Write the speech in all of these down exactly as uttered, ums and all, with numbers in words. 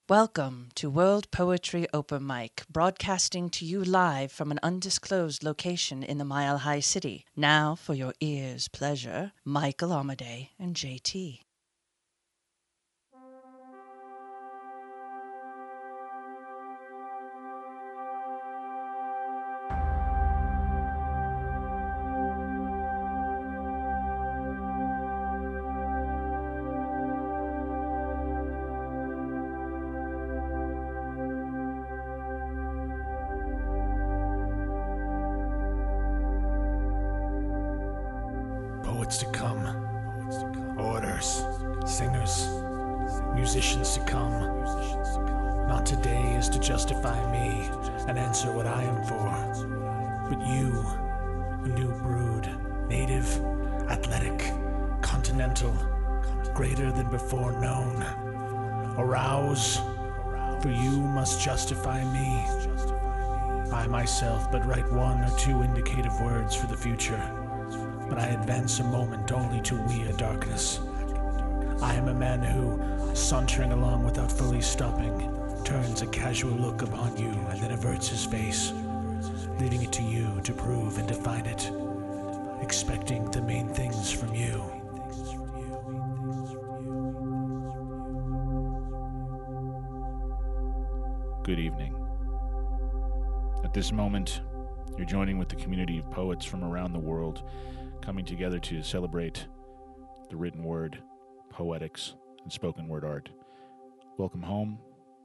Welcome to World Poetry Open Mic, broadcasting to you live from an undisclosed location in the Mile High City. Now, for your ears' pleasure, Michael Amadei and J T. Poets to come, orators, singers, musicians to come. Not today is to justify me and answer what I am for, but you, a new brood, native, athletic, continental, greater than before known. Arouse, for you must justify me. I myself but write one or two indicative words for the future, but I advance a moment only to we a darkness. I am a man who, sauntering along without fully stopping, turns a casual look upon you and then averts his face, leaving it to you to prove and define it, expecting the main things from you. Good evening. At this moment, you're joining with the community of poets from around the world, coming together to celebrate the written word, poetics, and spoken word art. Welcome home.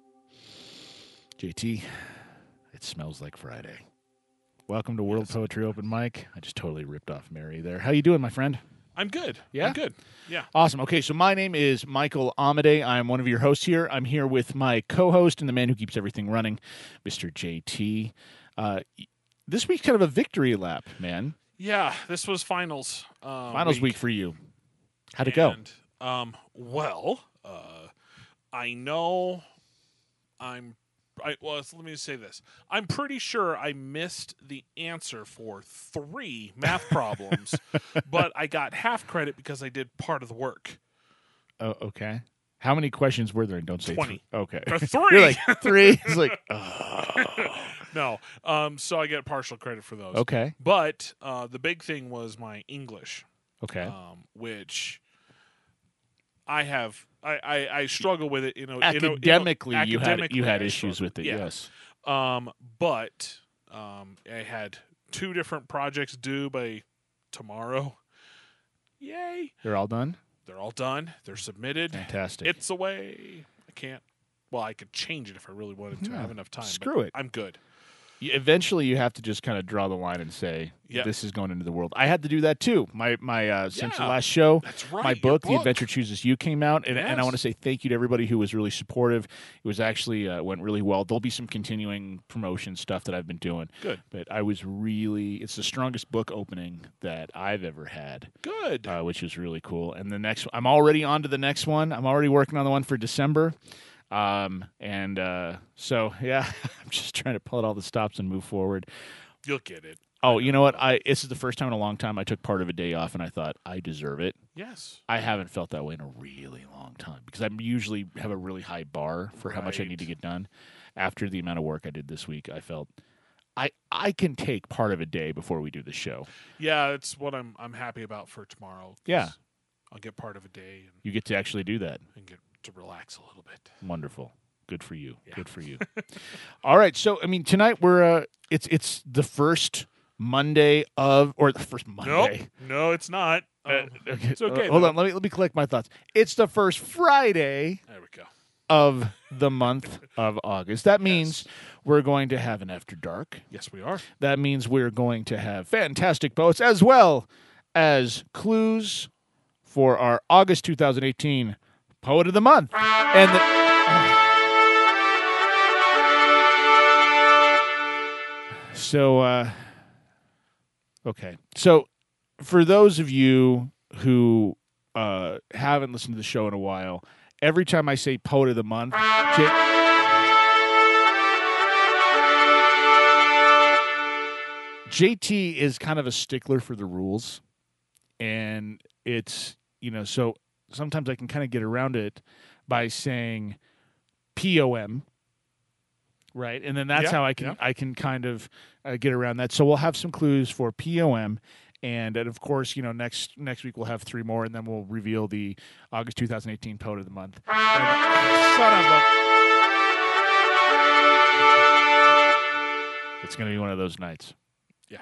J T, it smells like Friday. Welcome to World Yes. Poetry Open Mic. I just totally ripped off Mary there. How you doing, my friend? I'm good. Yeah? I'm good. Yeah. Awesome. Okay, so my name is Michael Amadei. I'm one of your hosts here. I'm here with my co-host and the man who keeps everything running, Mister J T. Uh, this week's kind of a victory lap, man. Yeah, this was finals. Uh, Finals week. for you. How'd it go? and, Um, well, uh, I know I'm. I, well, let me say this. I'm pretty sure I missed the answer for three math problems, but I got half credit because I did part of the work. Oh, okay. How many questions were there? And don't say twenty. Three. Okay. Uh, three. You're like, three? It's like, oh. No. Um. So I get partial credit for those. Okay. But uh, the big thing was my English. Okay. um, which I have. I, I, I struggle with it. You know, you know- you know, Academically, you, had academically, you had I issues struggle. with it, Yeah. yes. Um, but um, I had two different projects due by tomorrow. Yay! They're all done? They're all done. They're submitted. Fantastic. It's away. I can't. Well, I could change it if I really wanted to. I Yeah, have enough time. but screw it. I'm good. You- Eventually, you have to just kind of draw the line and say, Yep. this is going into the world. I had to do that, too. My my uh, Since the Yeah. last show, That's right. my your book, The Adventure Chooses You, came out, and, and I Yes. want to say thank you to everybody who was really supportive. It was actually uh, went really well. There'll be some continuing promotion stuff that I've been doing. Good. But I was really, it's the strongest book opening that I've ever had, Good. uh, which is really cool. And the next, I'm already on to the next one. I'm already working on the one for December. Um, and uh, so, yeah, I'm just trying to pull out all the stops and move forward. You'll get it. Oh, you know what? I This is the first time in a long time I took part of a day off, and I thought, I deserve it. Yes. I haven't felt that way in a really long time because I usually have a really high bar for how much I need to Right. get done. After the amount of work I did this week, I felt I I can take part of a day before we do the show. Yeah, it's what I'm. I'm happy about for tomorrow. 'cause Yeah. I'll get part of a day and, You get to actually do that. and get to relax a little bit. Wonderful. Good for you. Yeah. Good for you. All right. So, I mean, tonight we're uh, it's it's the first Monday of or the first Monday. Nope. No, it's not. Uh, Um, okay. It's okay, Uh, hold though. on. Let me let me collect my thoughts. It's the first Friday there we go. of the month of August. That means we're going to have an After Dark. Yes, we are. That means we're going to have fantastic poets as well as clues for our August twenty eighteen Poet of the Month. And the, so, uh, okay. So, for those of you who uh, haven't listened to the show in a while, every time I say Poet of the Month, J- J T is kind of a stickler for the rules, and it's, you know, so sometimes I can kind of get around it by saying P O M. Right, and then that's Yeah, how I can yeah. I can kind of uh, get around that. So we'll have some clues for P O M, and, and of course, you know, next next week we'll have three more, and then we'll reveal the August twenty eighteen Poet of the Month. And, son of a! It's going to be one of those nights. Yeah.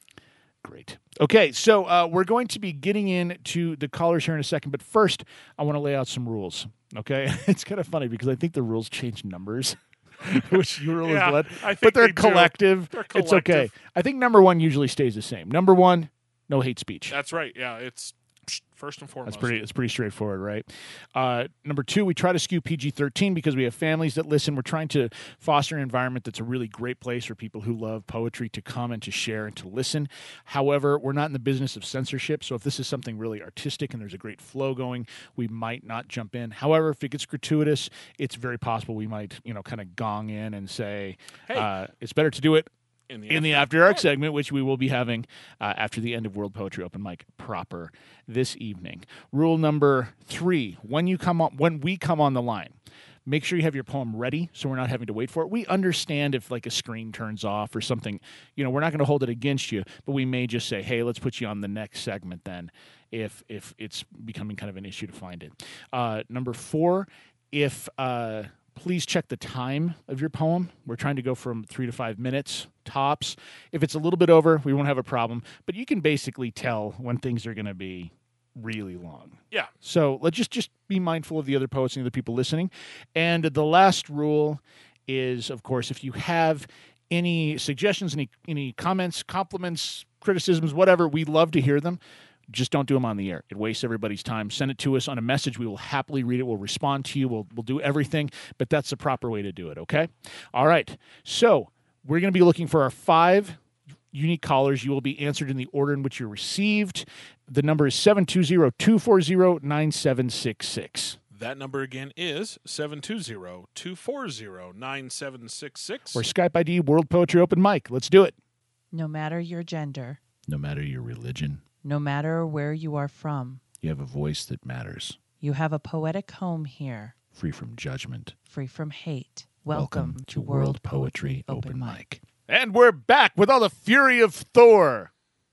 Great. Okay, so uh, we're going to be getting into the callers here in a second, but first I want to lay out some rules. Okay, it's kind of funny because I think the rules change numbers. Which you rule Yeah, is led, I think but they're they do. collective. They're It's okay. collective. I think number one usually stays the same. Number one, no hate speech. That's right. Yeah, it's first and foremost. That's pretty. It's pretty straightforward, right? Uh, number two, we try to skew P G thirteen because we have families that listen. We're trying to foster an environment that's a really great place for people who love poetry to come and to share and to listen. However, we're not in the business of censorship, so if this is something really artistic and there's a great flow going, we might not jump in. However, if it gets gratuitous, it's very possible we might, you know, kind of gong in and say, Hey. uh, it's better to do it in the, in the After Dark segment, which we will be having uh, after the end of World Poetry Open Mic proper this evening. Rule number three: when you come on, when we come on the line, make sure you have your poem ready, so we're not having to wait for it. We understand if like a screen turns off or something. You know, we're not going to hold it against you, but we may just say, "Hey, let's put you on the next segment." Then, if if it's becoming kind of an issue to find it. Uh, number four: if uh, please check the time of your poem. We're trying to go from three to five minutes tops. If it's a little bit over, we won't have a problem. But you can basically tell when things are going to be really long. Yeah. So let's just, just be mindful of the other poets and the other people listening. And the last rule is, of course, if you have any suggestions, any any comments, compliments, criticisms, whatever, we love to hear them. Just don't do them on the air. It wastes everybody's time. Send it to us on a message. We will happily read it. We'll respond to you. We'll, we'll do everything, but that's the proper way to do it, okay? All right. So we're going to be looking for our five unique callers. You will be answered in the order in which you're received. The number is seven two zero, two four zero, nine seven six six. That number again is seven two zero, two four zero, nine seven six six. Or Skype I D World Poetry Open Mic. Let's do it. No matter your gender, No matter your religion, no matter where you are from, you have a voice that matters, you have a poetic home here, free from judgment. free from hate. Welcome, to World Poetry Open Mic. And we're back with all the fury of Thor.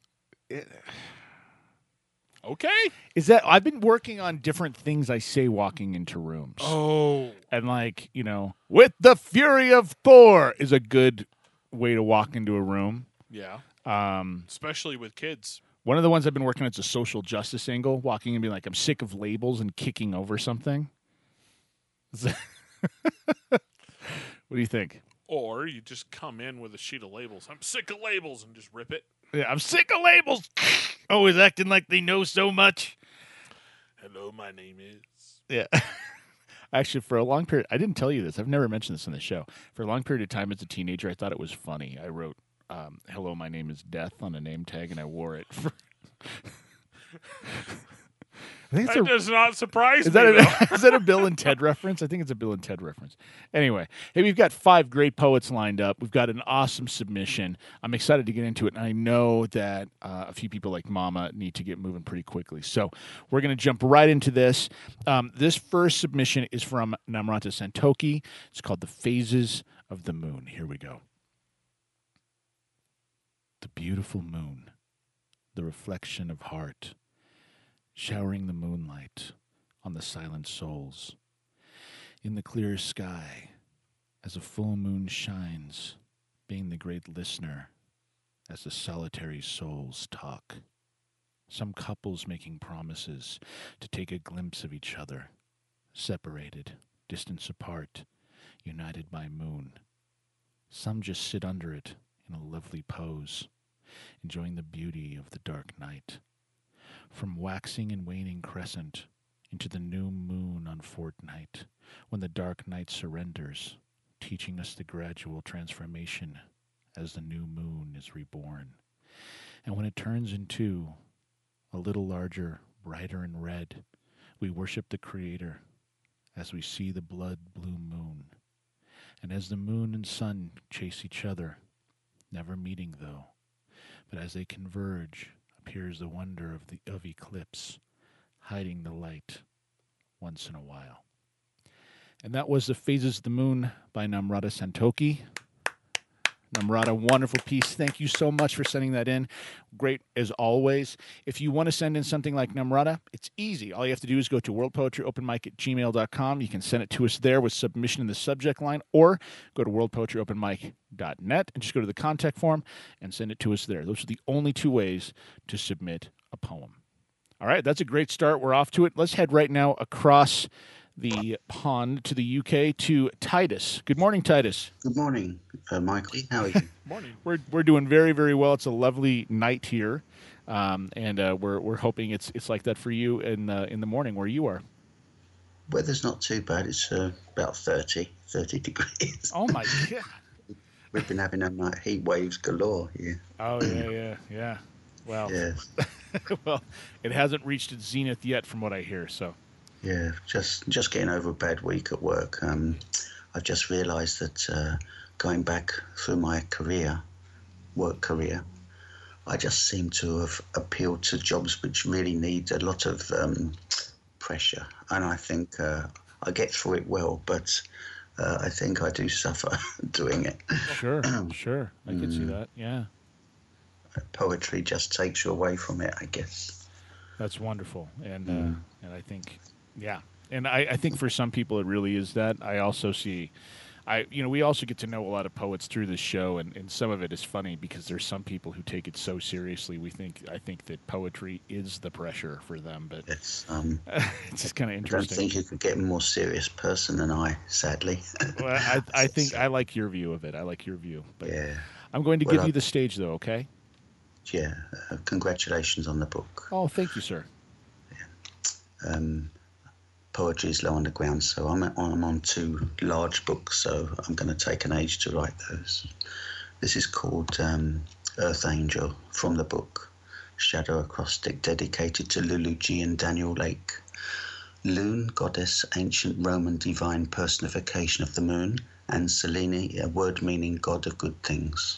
Okay. Is that I've been working on different things I say walking into rooms. Oh. And like, you know, with the fury of Thor is a good way to walk into a room. Yeah. Um, Especially with kids. one of the ones I've been working on is a social justice angle, walking and being like, I'm sick of labels and kicking over something. What do you think? Or you just come in with a sheet of labels. I'm sick of labels and just rip it. Yeah, I'm sick of labels. Always acting like they know so much. Hello, my name is. Yeah. Actually, for a long period, I didn't tell you this. I've never mentioned this on the show. For a long period of time as a teenager, I thought it was funny. I wrote, um, hello, my name is Death on a name tag, and I wore it for... I think it's That a, does not surprise is me. that, though. a, is that a Bill and Ted reference? I think it's a Bill and Ted reference. Anyway, hey, we've got five great poets lined up. We've got an awesome submission. I'm excited to get into it, and I know that uh, a few people like Mama need to get moving pretty quickly. So we're going to jump right into this. Um, this first submission is from Namrata Santoki. It's called The Phases of the Moon. Here we go. The beautiful moon, the reflection of heart, showering the moonlight on the silent souls. In the clear sky, as a full moon shines, being the great listener, as the solitary souls talk. Some couples making promises to take a glimpse of each other, separated, distance apart, united by moon. Some just sit under it in a lovely pose, enjoying the beauty of the dark night. From waxing and waning crescent into the new moon on fortnight, when the dark night surrenders, teaching us the gradual transformation as the new moon is reborn. And when it turns into a little larger, brighter and red, we worship the Creator as we see the blood blue moon. And as the moon and sun chase each other, never meeting though, but as they converge, appears the wonder of the of eclipse, hiding the light once in a while. And that was The Phases of the Moon by Namrata Santoki. Namrata, wonderful piece. Thank you so much for sending that in. Great as always. If you want to send in something like Namrata, it's easy. All you have to do is go to world poetry open mic at gmail dot com. You can send it to us there with submission in the subject line, or go to world poetry open mic dot net and just go to the contact form and send it to us there. Those are the only two ways to submit a poem. All right, that's a great start. We're off to it. Let's head right now across the pond to the U K to Titus. Good morning, Titus. Good morning, uh, Michael. How are you? Morning. We're we're doing very, very well. It's a lovely night here, um, and uh, we're we're hoping it's it's like that for you in uh, in the morning where you are. Weather's not too bad. It's uh, about thirty, thirty degrees. Oh my God! We've been having a night heat waves galore here. Oh yeah, yeah, yeah. Well, Yeah, well, it hasn't reached its zenith yet, from what I hear. So. yeah. Just just getting over a bad week at work. Um, I've just realised that uh, going back through my career, work career, I just seem to have appealed to jobs which really need a lot of um, pressure, and I think uh, I get through it well, but uh, I think I do suffer doing it. Sure, sure. I can see that. Yeah. Poetry just takes you away from it, I guess. That's wonderful, and Mm. uh, and I think, yeah, and I, I think for some people it really is that. I also see, I you know we also get to know a lot of poets through this show, and, and some of it is funny because there's some people who take it so seriously. We think I think that poetry is the pressure for them, but It's um, it's just kind of I don't interesting. think you could get a more serious person than I, sadly. Well, I I think I like your view of it. I like your view, but Yeah, I'm going to Well, give I- you the stage though. Okay. yeah. Uh, congratulations on the book. Oh, thank you, sir. Um, poetry is low on the ground, so I'm I'm on two large books, so I'm going to take an age to write those. This is called um, Earth Angel, from the book Shadow Acrostic, dedicated to Lulu G and Daniel Lake. Lune, goddess, ancient Roman divine personification of the moon, and Selene, a word meaning god of good things.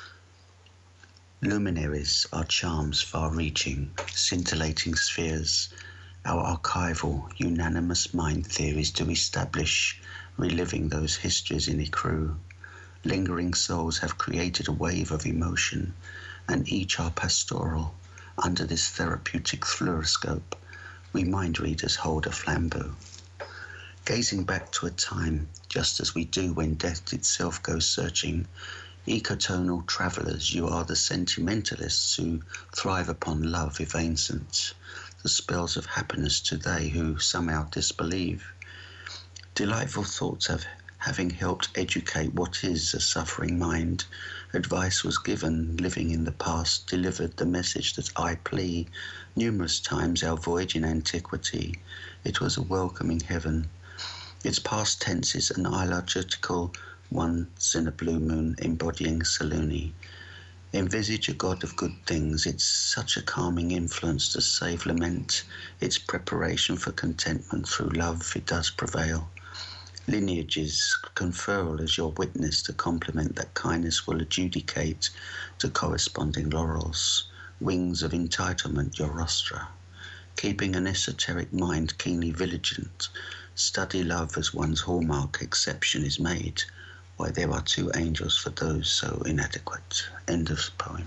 Luminaries are charms far-reaching, scintillating spheres. Our archival, unanimous mind theories to establish, reliving those histories in ecru. Lingering souls have created a wave of emotion, and each are pastoral. Under this therapeutic fluoroscope, we mind readers hold a flambeau. Gazing back to a time, just as we do when death itself goes searching, ecotonal travellers, you are the sentimentalists who thrive upon love evanescence, the spells of happiness to they who somehow disbelieve. Delightful thoughts have, having helped educate what is a suffering mind, advice was given, living in the past, delivered the message that I plea. Numerous times our voyage in antiquity, it was a welcoming heaven. Its past tense is an illogical once in a blue moon embodying Selene. Envisage a god of good things, it's such a calming influence to save lament, its preparation for contentment through love, it does prevail. Lineages confer as your witness to compliment that kindness will adjudicate to corresponding laurels, wings of entitlement your rostra. Keeping an esoteric mind keenly vigilant, study love as one's hallmark, exception is made. Why there are two angels for those so inadequate. End of poem.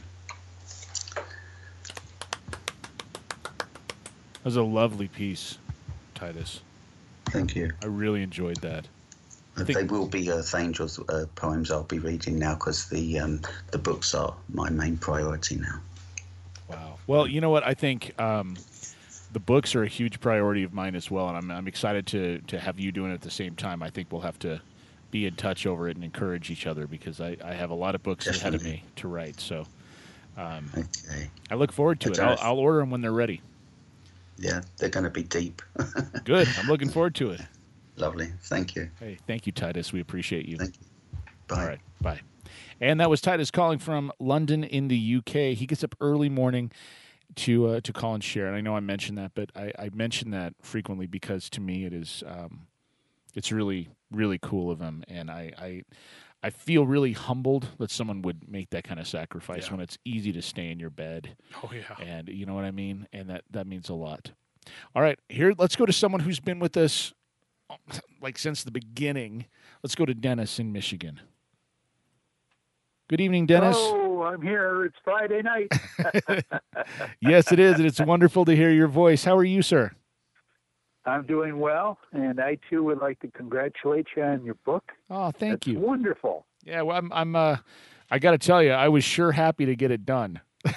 That was a lovely piece, Titus. Thank you. I really enjoyed that. Uh, think- They will be Earth Angels uh, poems I'll be reading now, because the um, the books are my main priority now. Wow. Well, you know what? I think um, the books are a huge priority of mine as well, and I'm I'm excited to to have you doing it at the same time. I think we'll have to be in touch over it and encourage each other, because I, I have a lot of books ahead of Definitely. me to write. So um, Okay. I look forward to That's it. I'll, nice. I'll order them when they're ready. Yeah, they're going to be deep. Good. I'm looking forward to it. Lovely. Thank you. Hey, thank you, Titus. We appreciate you. Thank you. Bye. All right. Bye. And that was Titus calling from London in the U K. He gets up early morning to uh, to call and share. And I know I mentioned that, but I, I mention that frequently because to me it is um, it's really really cool of him, and I, I I feel really humbled that someone would make that kind of sacrifice Yeah. when it's easy to stay in your bed, Oh yeah. and you know what I mean, and that that means a lot. All right, here let's go to someone who's been with us like since the beginning. Let's go to Dennis in Michigan. Good evening, Dennis. Oh, I'm here. It's Friday night. Yes, it is, and it's wonderful to hear your voice. How are you, sir? I'm doing well, and I too would like to congratulate you on your book. Oh, thank It's you. Wonderful. Yeah, well, I'm. I'm uh, I got to tell you, I was sure happy to get it done.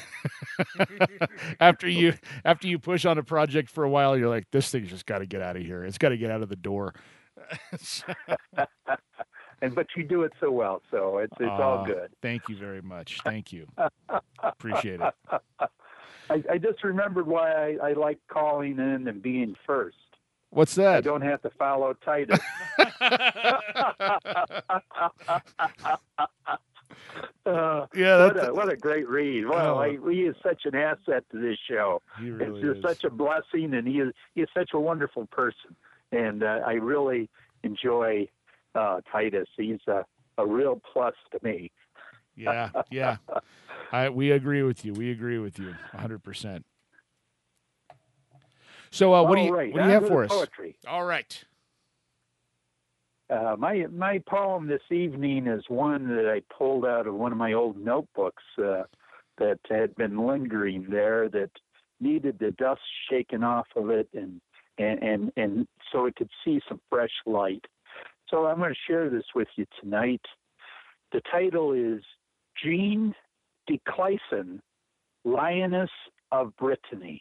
after you, after you push on a project for a while, you're like, this thing's just got to get out of here. It's got to get out of the door. And but you do it so well, so it's it's uh, all good. Thank you very much. Thank you. Appreciate it. I, I just remembered why I, I like calling in and being first. What's I that? don't have to follow Titus. Uh, Yeah, what that's a, what a great read. Well, Oh. I, he is such an asset to this show. He really it's just is. such a blessing, and he is he is such a wonderful person. And uh, I really enjoy uh, Titus. He's a, a real plus to me. Yeah, yeah. I we agree with you. We agree with you one hundred percent. So, uh, what do All you right, what do on you have to for the us? Poetry. All right. Uh, my my poem this evening is one that I pulled out of one of my old notebooks uh, that had been lingering there, that needed the dust shaken off of it, and and and, and so it could see some fresh light. So I'm going to share this with you tonight. The title is Jean de Clayson, Lioness of Brittany.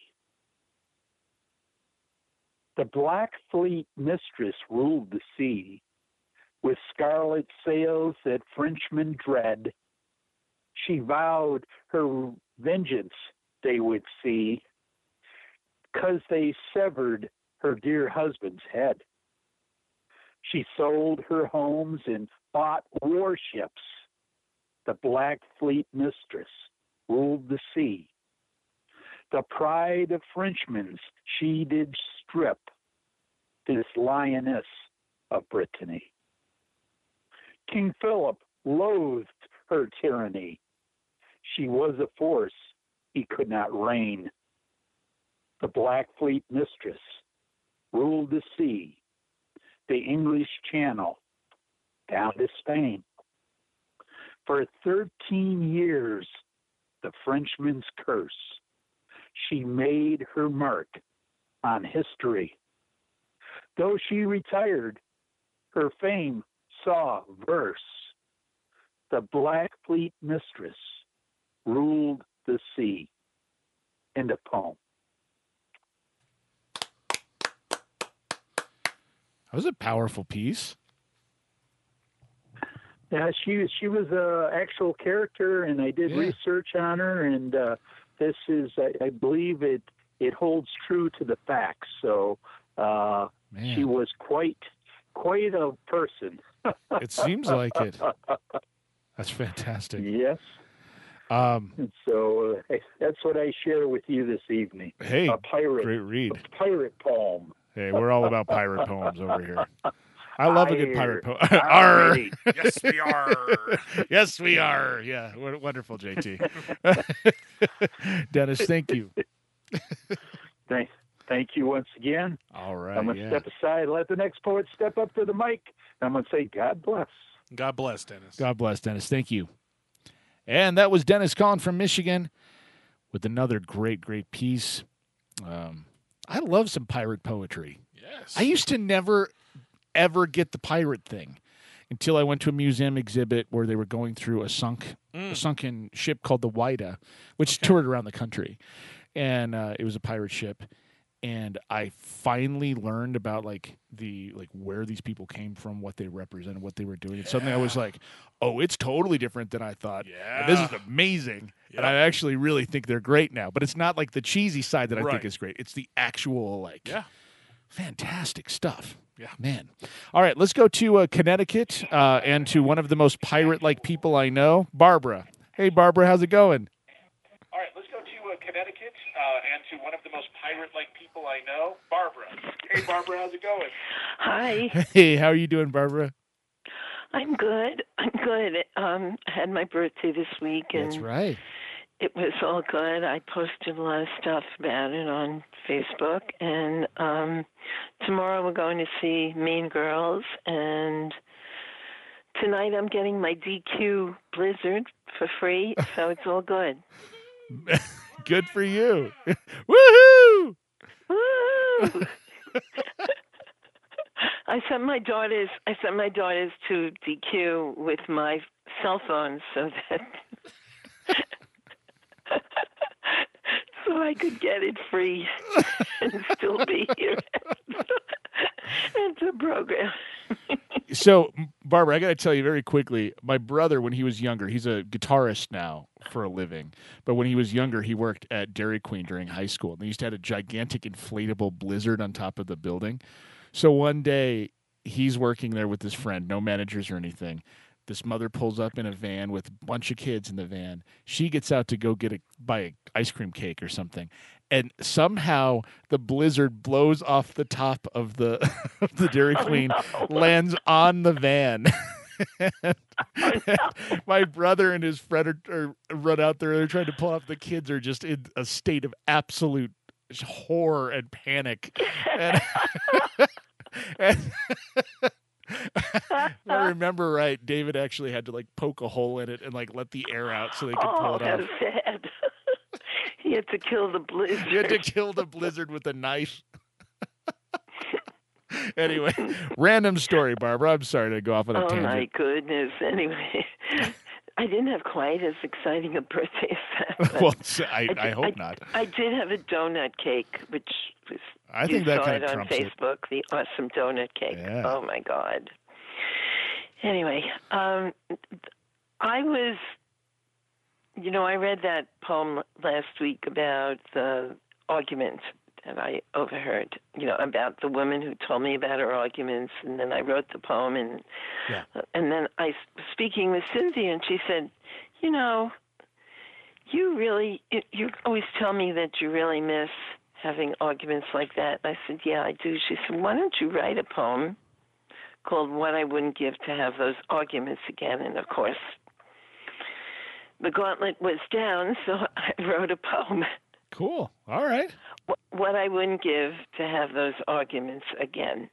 The Black Fleet mistress ruled the sea, with scarlet sails that Frenchmen dread. She vowed her vengeance they would see, 'cause they severed her dear husband's head. She sold her homes and bought warships. The Black Fleet mistress ruled the sea. The pride of Frenchmen she did strip, this lioness of Brittany. King Philip loathed her tyranny. She was a force he could not reign. The Black Fleet mistress ruled the sea, the English Channel, down to Spain. For thirteen years, the Frenchman's curse, she made her mark on history. Though she retired, her fame saw verse. The Black Fleet mistress ruled the sea. End of poem. That was a powerful piece. Yeah, she she was a actual character, and I did Yeah. research on her, and uh, this is, I, I believe it it holds true to the facts. So uh, Man. she was quite quite a person. It seems like it. That's fantastic. Yes. Um, And so uh, that's what I share with you this evening. hey, A pirate, great read. a pirate poem. Hey, we're all about pirate poems over here. I love a good pirate poem. Arr. Arr. Alright. Yes, we are. Yes, we are. Yeah, w- wonderful, J T. Dennis, thank you. Thank, thank you once again. All right. I'm going to yeah. step aside, let the next poet step up to the mic. I'm going to say, God bless. God bless, Dennis. God bless, Dennis. Thank you. And that was Dennis Kahn from Michigan with another great, great piece. Um, I love some pirate poetry. Yes. I used to never, ever get the pirate thing until I went to a museum exhibit where they were going through a sunk, Mm. a sunken ship called the Whydah, which Okay. toured around the country, and uh, it was a pirate ship. And I finally learned about like the like where these people came from, what they represented, what they were doing. And suddenly I was like, "Oh, it's totally different than I thought. And this is Yeah. amazing." Yep. And I actually really think they're great now. But it's not like the cheesy side that I Right. think is great. It's the actual like Yeah. fantastic stuff. Yeah. Man. All right, let's go to uh, Connecticut uh, and to one of the most pirate-like people I know, Barbara. Hey, Barbara, how's it going? All right, let's go to uh, Connecticut uh, and to one of the most pirate-like people I know, Barbara. Hey, Barbara, how's it going? Hi, Hey, how are you doing, Barbara? I'm good. I'm good. Um, I had my birthday this week, and That's right. it was all good. I posted a lot of stuff about it on Facebook, and um, tomorrow we're going to see Mean Girls, and tonight I'm getting my D Q Blizzard for free, so it's all good. Good for you. Woohoo! Woo! I sent my daughters. I sent my daughters to D Q with my cell phone so that so I could get it free and still be here at the program. So, Barbara, I got to tell you very quickly, my brother, when he was younger, he's a guitarist now for a living, but when he was younger, he worked at Dairy Queen during high school. And they used to have a gigantic inflatable Blizzard on top of the building. So one day, he's working there with his friend, no managers or anything. This mother pulls up in a van with a bunch of kids in the van. She gets out to go get a buy an ice cream cake or something. And somehow the Blizzard blows off the top of the of the Dairy Queen, oh, no. lands on the van. and, oh, no. My brother and his friend are, are run out there. They're trying to pull off. The kids are just in a state of absolute horror and panic. And, and if I remember right, David actually had to like poke a hole in it and like let the air out so they could oh, pull it how off. sad. He had to kill the Blizzard. You had to kill the Blizzard with a knife. Anyway, random story, Barbara. I'm sorry to go off on a oh, tangent. my goodness. Anyway, I didn't have quite as exciting a birthday as that. Well, I, did, I hope I, not. I did have a donut cake, which was I you think that saw kind it of on trumps it. Facebook, the awesome donut cake. Yeah. Oh, my God. Anyway, um, I was... You know, I read that poem last week about the argument that I overheard, you know, about the woman who told me about her arguments, and then I wrote the poem, and Yeah. and then I was speaking with Cynthia, and she said, you know, you really, you, you always tell me that you really miss having arguments like that. And I said, yeah, I do. She said, why don't you write a poem called What I Wouldn't Give to Have Those Arguments Again? And, of course, the gauntlet was down, so I wrote a poem. Cool. All right. What I wouldn't give to have those arguments again.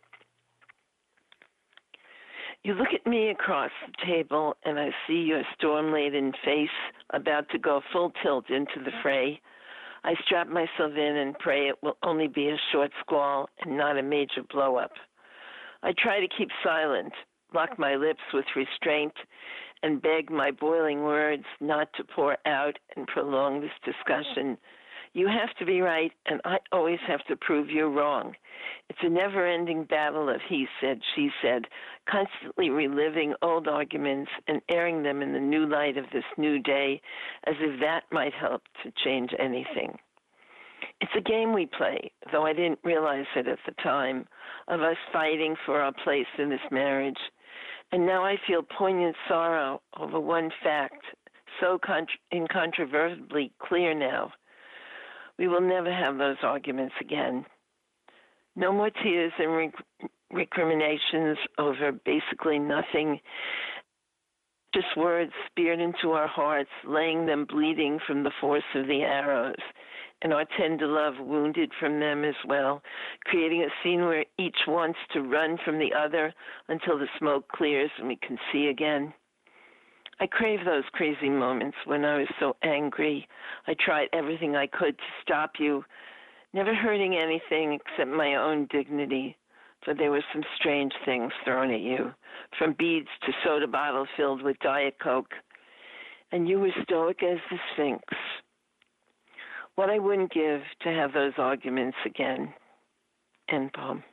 You look at me across the table, and I see your storm-laden face about to go full tilt into the fray. I strap myself in and pray it will only be a short squall and not a major blow-up. I try to keep silent, lock my lips with restraint, and beg my boiling words not to pour out and prolong this discussion. You have to be right, and I always have to prove you're wrong. It's a never-ending battle of he said, she said, constantly reliving old arguments and airing them in the new light of this new day, as if that might help to change anything. It's a game we play, though I didn't realize it at the time, of us fighting for our place in this marriage. And now I feel poignant sorrow over one fact, so contra- incontrovertibly clear now. We will never have those arguments again. No more tears and rec- recriminations over basically nothing, just words speared into our hearts, laying them bleeding from the force of the arrows, and our tender love wounded from them as well, creating a scene where each wants to run from the other until the smoke clears and we can see again. I crave those crazy moments when I was so angry. I tried everything I could to stop you, never hurting anything except my own dignity, for there were some strange things thrown at you, from beads to soda bottle filled with Diet Coke, and you were stoic as the Sphinx. What I wouldn't give to have those arguments again. End poem.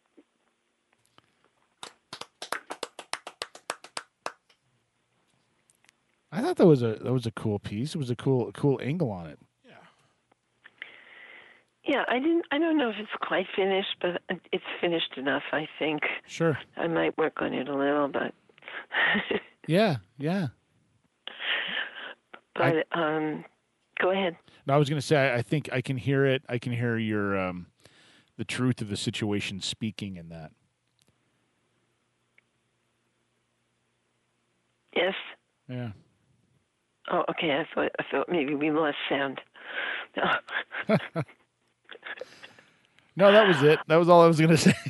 I thought that was a that was a cool piece. It was a cool cool angle on it. Yeah. Yeah, I didn't. I don't know if it's quite finished, but it's finished enough. I think. Sure. I might work on it a little, but. Yeah, yeah. But I, um, go ahead. No, I was going to say I, I think I can hear it. I can hear your um, the truth of the situation speaking in that. Yes. Yeah. Oh, okay. I thought I thought maybe we lost sound. No. No, that was it. That was all I was going to say.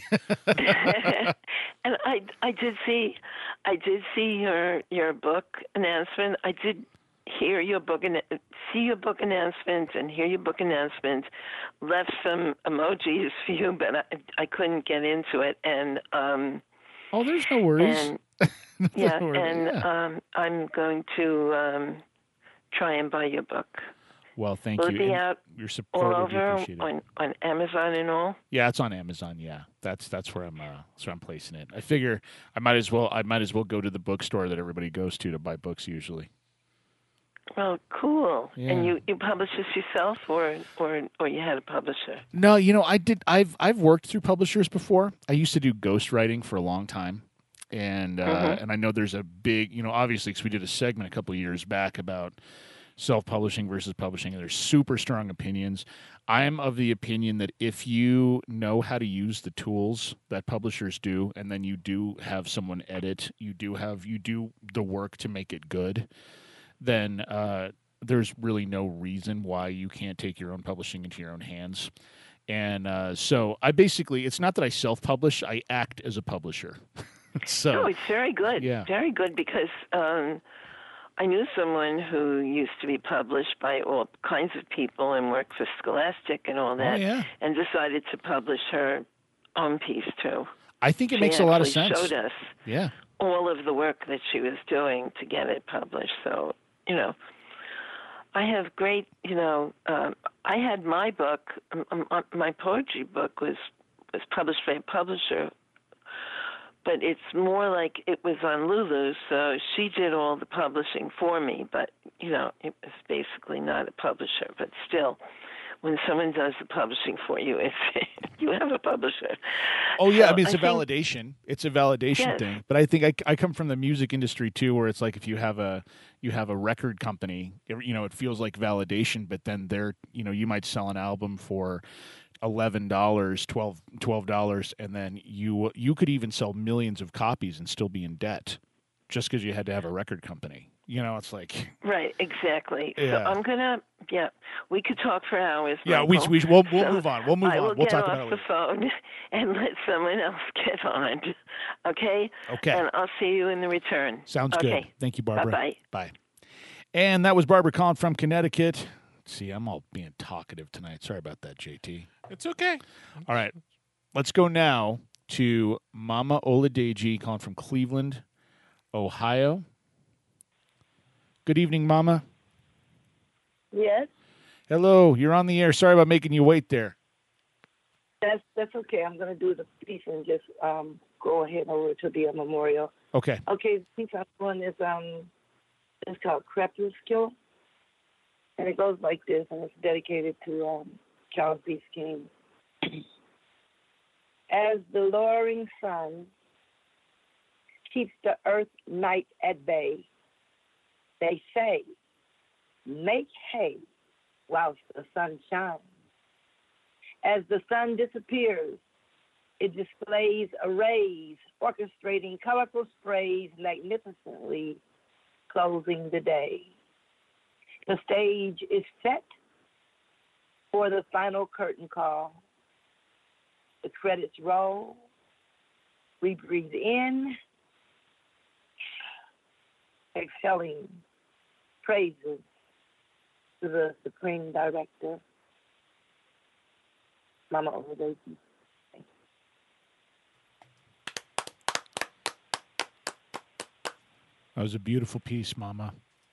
And I, I did see, I did see your your book announcement. I did hear your book and see your book announcement and hear your book announcement. Left some emojis for you, but I, I couldn't get into it. And um, oh, there's no worries. And, yeah, no worries. and yeah. Um, I'm going to um, try and buy your book. Well, thank Will you. it be And out your all support will be over appreciated. on, on Amazon and all? Yeah, it's on Amazon. Yeah, that's that's where I'm uh, that's where I'm placing it. I figure I might as well I might as well go to the bookstore that everybody goes to to buy books usually. Oh, cool! Yeah. And you, you publish this yourself, or or or you had a publisher? No, you know I did. I've I've worked through publishers before. I used to do ghostwriting for a long time, and uh, Mm-hmm. and I know there's a big you know obviously because we did a segment a couple of years back about self-publishing versus publishing, and there's super strong opinions. I'm of the opinion that if you know how to use the tools that publishers do, and then you do have someone edit, you do have you do the work to make it good, then uh, there's really no reason why you can't take your own publishing into your own hands. And uh, so I basically, it's not that I self-publish, I act as a publisher. so No, it's very good. Yeah. Very good because um, I knew someone who used to be published by all kinds of people and worked for Scholastic and all that, Oh, yeah. and decided to publish her own piece too. I think it She makes a lot of actually sense. Showed us Yeah. all of the work that she was doing to get it published. So, you know, I have great, you know, um, I had my book, um, um, my poetry book was was published by a publisher, but it's more like it was on Lulu, so she did all the publishing for me, but, you know, it was basically not a publisher, but still, when someone does the publishing for you, it's you have a publisher. Oh yeah, So I mean it's a think- validation. It's a validation Yes. thing. But I think I, I come from the music industry too, where it's like if you have a you have a record company, it, you know, it feels like validation. But then they're you know you might sell an album for eleven dollars, twelve twelve dollars, and then you you could even sell millions of copies and still be in debt, just because you had to have a record company. You know, it's like Right, exactly. Yeah. So I'm gonna, yeah, we could talk for hours. yeah, we Michael. we we'll, we'll So move on. We'll move I will on. We'll get talk off about it the later. phone and let someone else get on. Okay. Okay. And I'll see you in the return. Sounds okay. good. Thank you, Barbara. Bye-bye. Bye. And that was Barbara Kahn from Connecticut. See, I'm all being talkative tonight. Sorry about that, J T. It's okay. All right. Let's go now to Mama Oladeji calling from Cleveland, Ohio. Good evening, Mama. Yes, Hello. You're on the air. Sorry about making you wait there. that's that's okay. I'm gonna do the piece and just um, go ahead over to the uh, memorial. Okay. Okay, the piece I'm doing is um, it's called Crepuscule, and it goes like this, and it's dedicated to um, Charles B. King. As the lowering sun keeps the earth night at bay, they say, make hay whilst the sun shines. As the sun disappears, it displays arrays, orchestrating colorful sprays magnificently, closing the day. The stage is set for the final curtain call. The credits roll. We breathe in, exhaling praises to the Supreme Director, Mama Oladeji. That was a beautiful piece, Mama.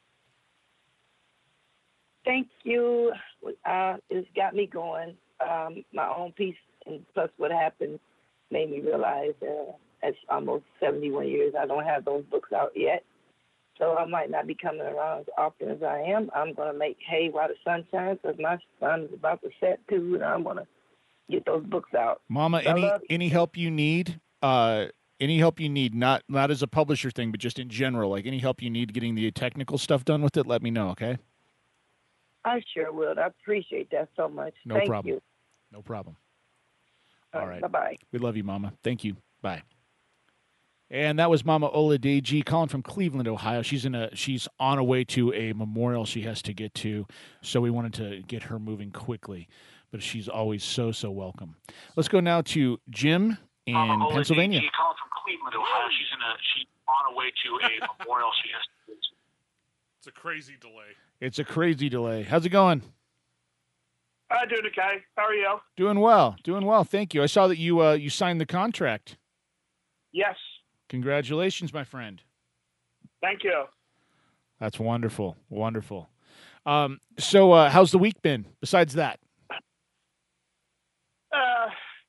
Thank you. Uh, it's got me going. Um, my own piece, and plus what happened, made me realize uh, it's almost seventy-one years. I don't have those books out yet. So I might not be coming around as often as I am. I'm going to make hay while the sun shines because my sun is about to set too, and I'm going to get those books out. Mama, I any love you. any help you need, uh, any help you need, not not as a publisher thing, but just in general, like any help you need getting the technical stuff done with it, let me know, okay? I sure will. I appreciate that so much. No Thank problem. you. No problem. All right. Bye-bye. We love you, Mama. Thank you. Bye. And that was Mama Oladeji calling from Cleveland, Ohio. She's in a she's on her way to a memorial she has to get to, so we wanted to get her moving quickly. But she's always so so welcome. Let's go now to Jim in Mama Pennsylvania. Oladeji calling from Cleveland, Ohio. She's in a she's on her way to a memorial she has to get to. It's a crazy delay. It's a crazy delay. How's it going? I'm doing okay. How are you? Doing well. Doing well. Thank you. I saw that you uh, you signed the contract. Yes. Congratulations, my friend. Thank you. That's wonderful. Wonderful. Um, so uh, how's the week been besides that? Uh,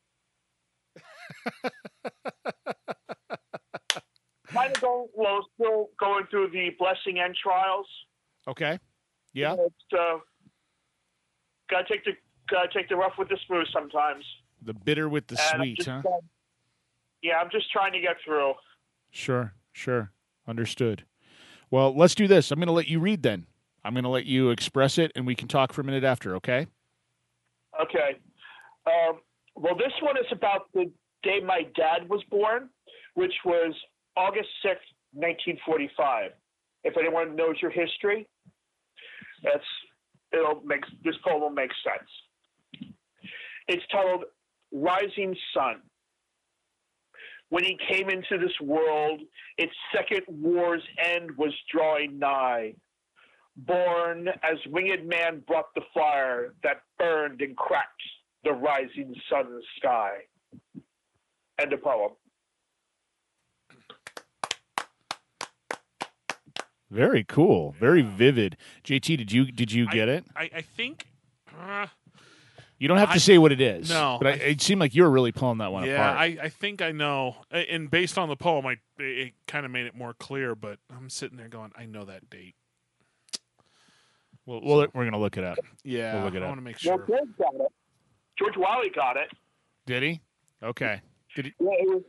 kind of going, well, still going through the blessing and trials. Okay. Yeah. It's, uh, gotta take the gotta take the rough with the smooth sometimes. The bitter with the And I'm sweet, just huh? trying- yeah, I'm just trying to get through. Sure, sure. Understood. Well, let's do this. I'm going to let you read then. I'm going to let you express it, and we can talk for a minute after, okay? Okay. Um, well, this one is about the day my dad was born, which was August sixth, nineteen forty-five. If anyone knows your history, that's it'll make this poem will make sense. It's titled "Rising Sun." When he came into this world, its second war's end was drawing nigh. Born as winged man brought the fire that burned and cracked the rising sun's sky. End of poem. Very cool. Very vivid. J T, did you did you get I, it? I, I think. Uh, You don't have to I- say what it is. No, But I, I- it seemed like you were really pulling that one yeah, apart. I, I think I know. And based on the poem, I it, it kind of made it more clear. But I'm sitting there going, I know that date. well, well we're going to look it up. Yeah, We'll look it I up. want to make Well, sure. George got it. George Wiley got it. Did he? Okay. Did he? Yeah, it was.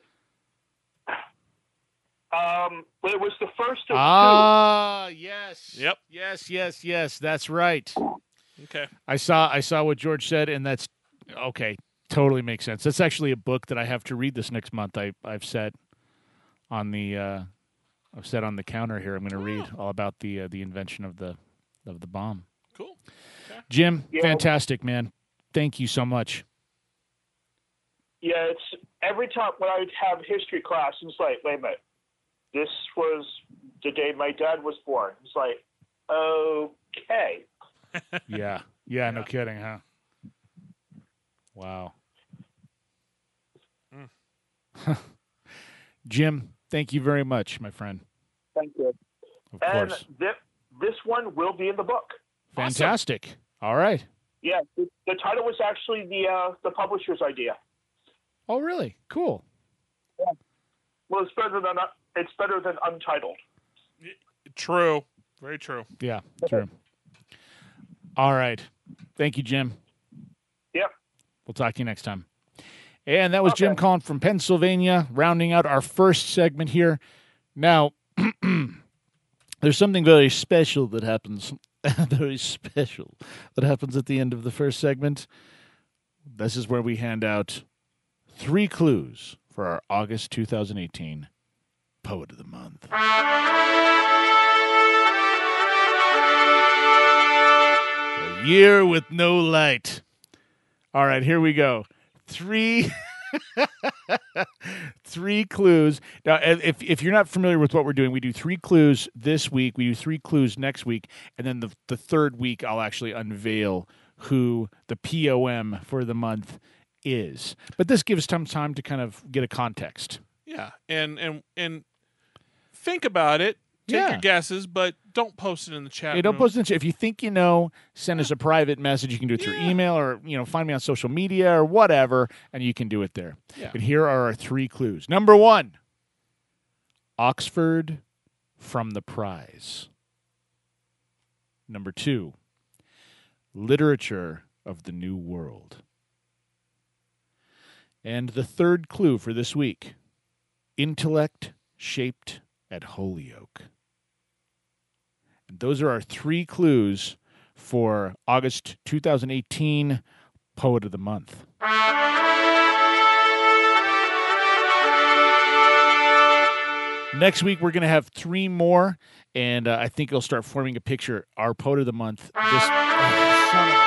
Um, but it was the first of Ah, yes. Yep. Yes, yes, yes. That's right. Okay. I saw I saw what George said, and that's okay. Totally makes sense. That's actually a book that I have to read this next month. I I've set on the uh, I've set on the counter here. I'm going to read all about the uh, the invention of the of the bomb. Cool. Jim, Yeah. fantastic, man. Thank you so much. Yeah, it's every time when I would have history class, it's like, wait a minute, this was the day my dad was born. It's like, okay. Yeah. Yeah, no kidding, huh? Wow. Mm. Jim, thank you very much, my friend. Thank you. Of And course. this, this one will be in the book. Fantastic. All right. Yeah, the, the title was actually the uh, the publisher's idea. Oh, really? Cool. Well, it's better than uh, it's better than Untitled. True. Very true. Yeah, true. All right. Thank you, Jim. Yep. We'll talk to you next time. And that was Jim Okay. calling from Pennsylvania, rounding out our first segment here. Now, there's something very special that happens, very special, that happens at the end of the first segment. This is where we hand out three clues for our August twenty eighteen Poet of the Month. A year with no light. All right, here we go. Three three clues. Now, if if you're not familiar with what we're doing, we do three clues this week, we do three clues next week, and then the the third week I'll actually unveil who the P O M for the month is. But this gives some time to kind of get a context. Yeah, and and and think about it. Take Yeah. your guesses, but don't post it in the chat. Hey, don't room. post it in the chat. If you think you know, send us a private message. You can do it through Yeah. email or, you know, find me on social media or whatever, and you can do it there. Yeah. But here are our three clues. Number one, Oxford from the prize. Number two, literature of the New World. And the third clue for this week, intellect shaped at Holyoke. And those are our three clues for August twenty eighteen Poet of the Month. Next week, we're going to have three more, and uh, I think it'll start forming a picture. Our poet of the month. This oh, son of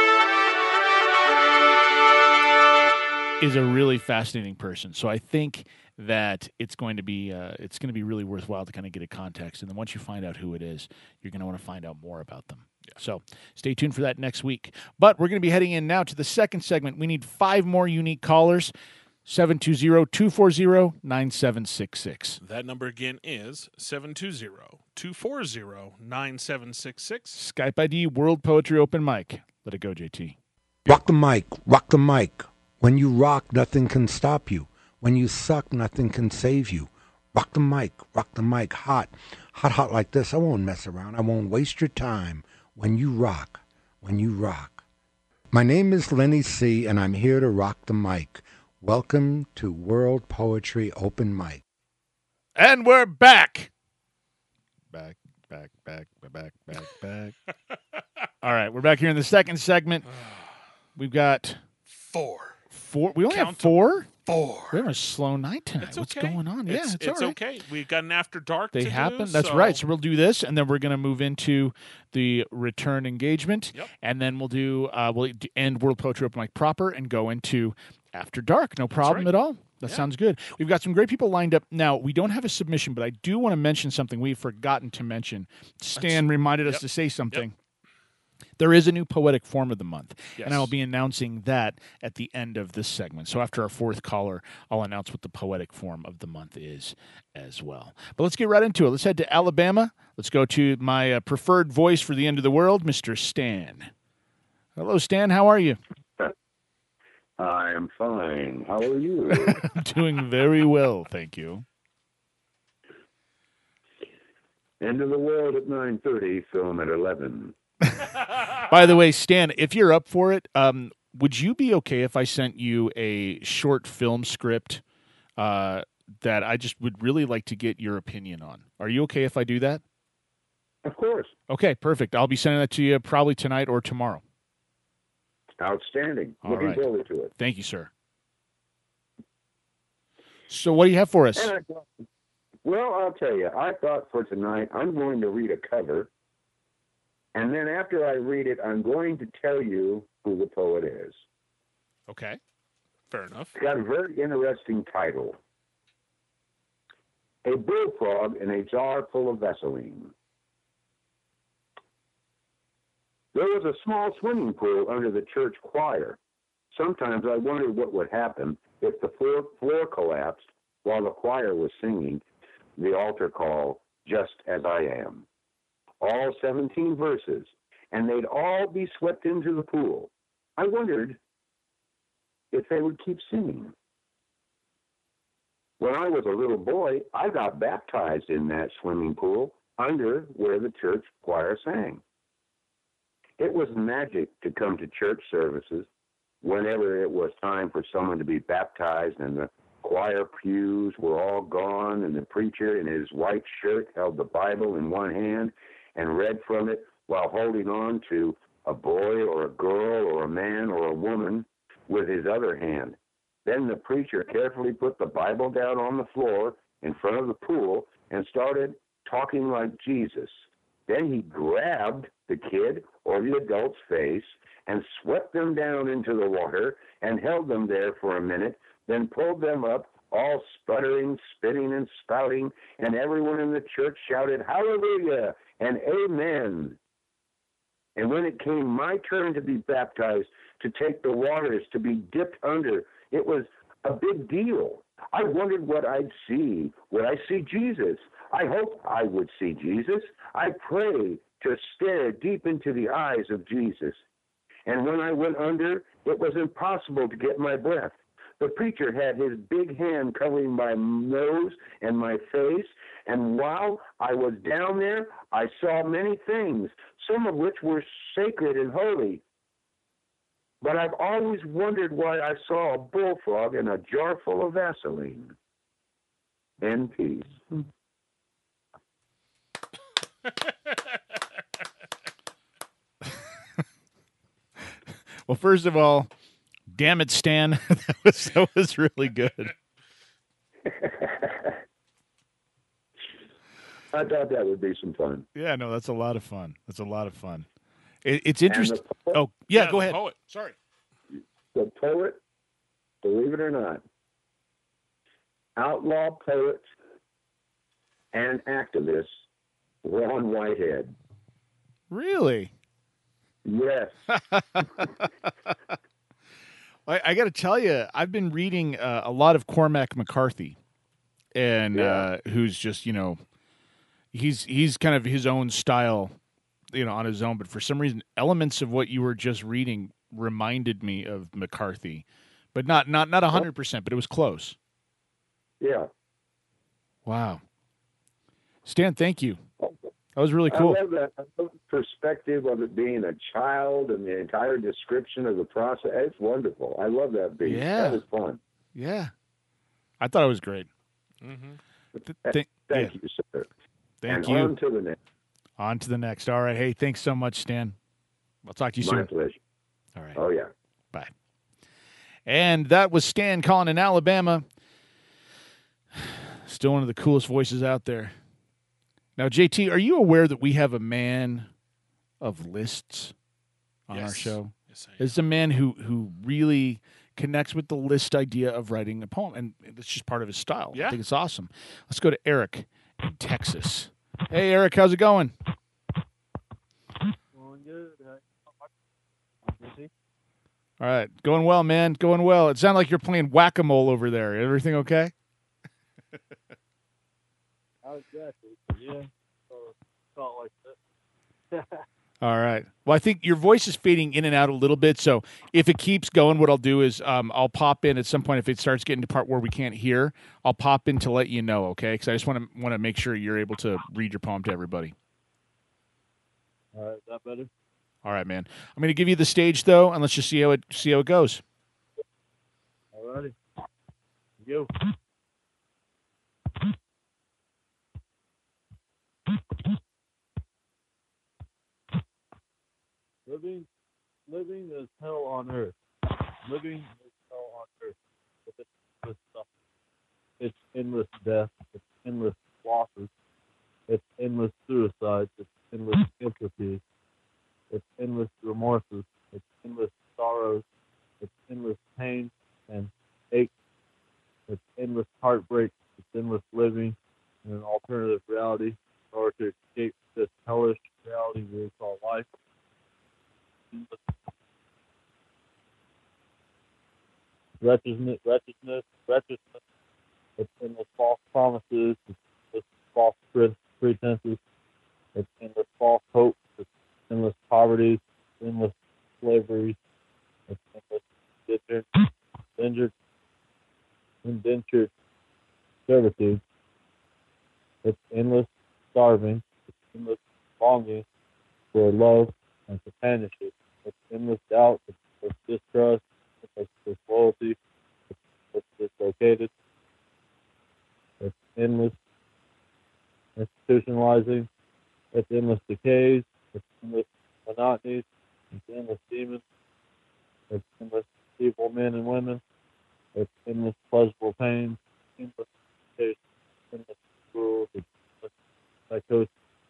a, is a really fascinating person. So I think that it's going to be uh, it's going to be really worthwhile to kind of get a context, and then once you find out who it is, you're going to want to find out more about them. Yeah. So stay tuned for that next week. But we're going to be heading in now to the second segment. We need five more unique callers. seven two zero, two four zero, nine seven six six. That number again is seven two zero, two four zero, nine seven six six. Skype I D, World Poetry Open Mic. Let it go, J T. Rock the mic, rock the mic. When you rock, nothing can stop you. When you suck, nothing can save you. Rock the mic, rock the mic, hot. Hot, hot like this. I won't mess around. I won't waste your time. When you rock, when you rock. My name is Lenny C., and I'm here to rock the mic. Welcome to World Poetry Open Mic. And we're back. Back, back, back, back, back, back. All right, we're back here in the second segment. We've got four. Four. We only Count have four? Four. We're having a slow night tonight. It's What's okay. going on? It's, yeah, it's, it's all right. okay. We've got an after dark They to happen. do, That's so. right. So we'll do this, and then we're going to move into the return engagement, Yep. and then we'll do uh, we'll end World Poetry Open Mic proper and go into After Dark. No problem right. at all. That Yeah. sounds good. We've got some great people lined up. Now, we don't have a submission, but I do want to mention something we've forgotten to mention. Stan That's, reminded us yep. to say something. Yep. There is a new poetic form of the month, Yes. and I will be announcing that at the end of this segment. So after our fourth caller, I'll announce what the poetic form of the month is as well. But let's get right into it. Let's head to Alabama. Let's go to my uh, preferred voice for the end of the world, Mister Stan. Hello, Stan. How are you? I am fine. How are you? I'm doing very well, thank you. End of the world at nine thirty, film at eleven. By the way, Stan, if you're up for it, um, would you be okay if I sent you a short film script uh, that I just would really like to get your opinion on? Are you okay if I do that? Of course. Okay, perfect. I'll be sending that to you probably tonight or tomorrow. Outstanding. All Looking right. forward to it. Thank you, sir. So what do you have for us? And I thought, well, I'll tell you, I thought for tonight I'm going to read a cover, and then after I read it, I'm going to tell you who the poet is. Okay. Fair enough. It's got a very interesting title. A bullfrog in a jar full of Vaseline. There was a small swimming pool under the church choir. Sometimes I wondered what would happen if the floor, floor collapsed while the choir was singing the altar call, Just As I Am. All seventeen verses, and they'd all be swept into the pool. I wondered if they would keep singing. When I was a little boy, I got baptized in that swimming pool under where the church choir sang. It was magic to come to church services whenever it was time for someone to be baptized and the choir pews were all gone and the preacher in his white shirt held the Bible in one hand and read from it while holding on to a boy or a girl or a man or a woman with his other hand. Then the preacher carefully put the Bible down on the floor in front of the pool and started talking like Jesus. Then he grabbed the kid or the adult's face and swept them down into the water and held them there for a minute, then pulled them up, all sputtering, spitting, and spouting, and everyone in the church shouted, Hallelujah and Amen. And when it came my turn to be baptized, to take the waters, to be dipped under, it was a big deal. I wondered what I'd see. Would I see Jesus? I hope I would see Jesus. I pray to stare deep into the eyes of Jesus. And when I went under, it was impossible to get my breath. The preacher had his big hand covering my nose and my face, and while I was down there, I saw many things, some of which were sacred and holy. But I've always wondered why I saw a bullfrog in a jar full of Vaseline. In peace. Well, first of all, damn it, Stan. that, was, that was really good. I thought that would be some fun. Yeah, no, that's a lot of fun. That's a lot of fun. It, it's interesting. poet- Oh, yeah, Yeah, go the ahead. poet. Sorry. The poet, believe it or not, outlaw poet and activist Ron Whitehead. Really? Yes. I, I got to tell you, I've been reading uh, a lot of Cormac McCarthy, and Yeah. uh, who's just, you know, he's he's kind of his own style, you know, on his own. But for some reason, elements of what you were just reading reminded me of McCarthy, but not not not a hundred percent. But it was close. Yeah. Wow, Stan, thank you. That was really cool. I love that. I love the perspective of it being a child and the entire description of the process. It's wonderful. I love that beat. Yeah. That was fun. Yeah, I thought it was great. Mm-hmm. Th- th- Thank yeah. you, sir. Thank and you. on to the next. On to the next. All right. Hey, thanks so much, Stan. I'll talk to you My soon. pleasure. All right. Oh, yeah. Bye. And that was Stan calling in Alabama. Still one of the coolest voices out there. Now, J T, are you aware that we have a man of lists on Yes. our show? Yes, I am. This is a man who who really connects with the list idea of writing a poem, and it's just part of his style. Yeah. I think it's awesome. Let's go to Eric in Texas. Hey, Eric, how's it going? Going good. Busy. All right, going well, man. Going well. It sounded like you're playing whack-a-mole over there. Everything okay? How exactly? Yeah. So, not like that. All right. Well, I think your voice is fading in and out a little bit. So if it keeps going, what I'll do is um, I'll pop in at some point. If it starts getting to part where we can't hear, I'll pop in to let you know. Okay? Because I just want to want to make sure you're able to read your poem to everybody. All right, is that better? All right, man. I'm going to give you the stage though, and let's just see how it see how it goes. All righty. Go. Living, living is hell on earth. Living is hell on earth. It's endless stuff. It's endless death. It's endless losses. It's endless suicides. It's endless empathy. It's endless remorses. It's endless sorrows. It's endless pain and ache. It's endless heartbreak. It's endless living in an alternative reality in order to escape this hellish reality we call life. Wretchedness, wretchedness, wretchedness. It's endless false promises. It's endless false pre- pretenses. It's endless false hope. It's endless poverty. It's endless slavery. It's endless indentured, indentured servitude. It's endless starving. It's endless longing for love and companionship. It's endless doubt. It's, it's distrust. It's disloyalty. It's, it's dislocated. It's endless institutionalizing. It's endless decays. It's endless monotonies. It's endless demons. It's endless evil men and women. It's endless pleasurable pains. Endless taste. Endless rules. It's endless psychosis.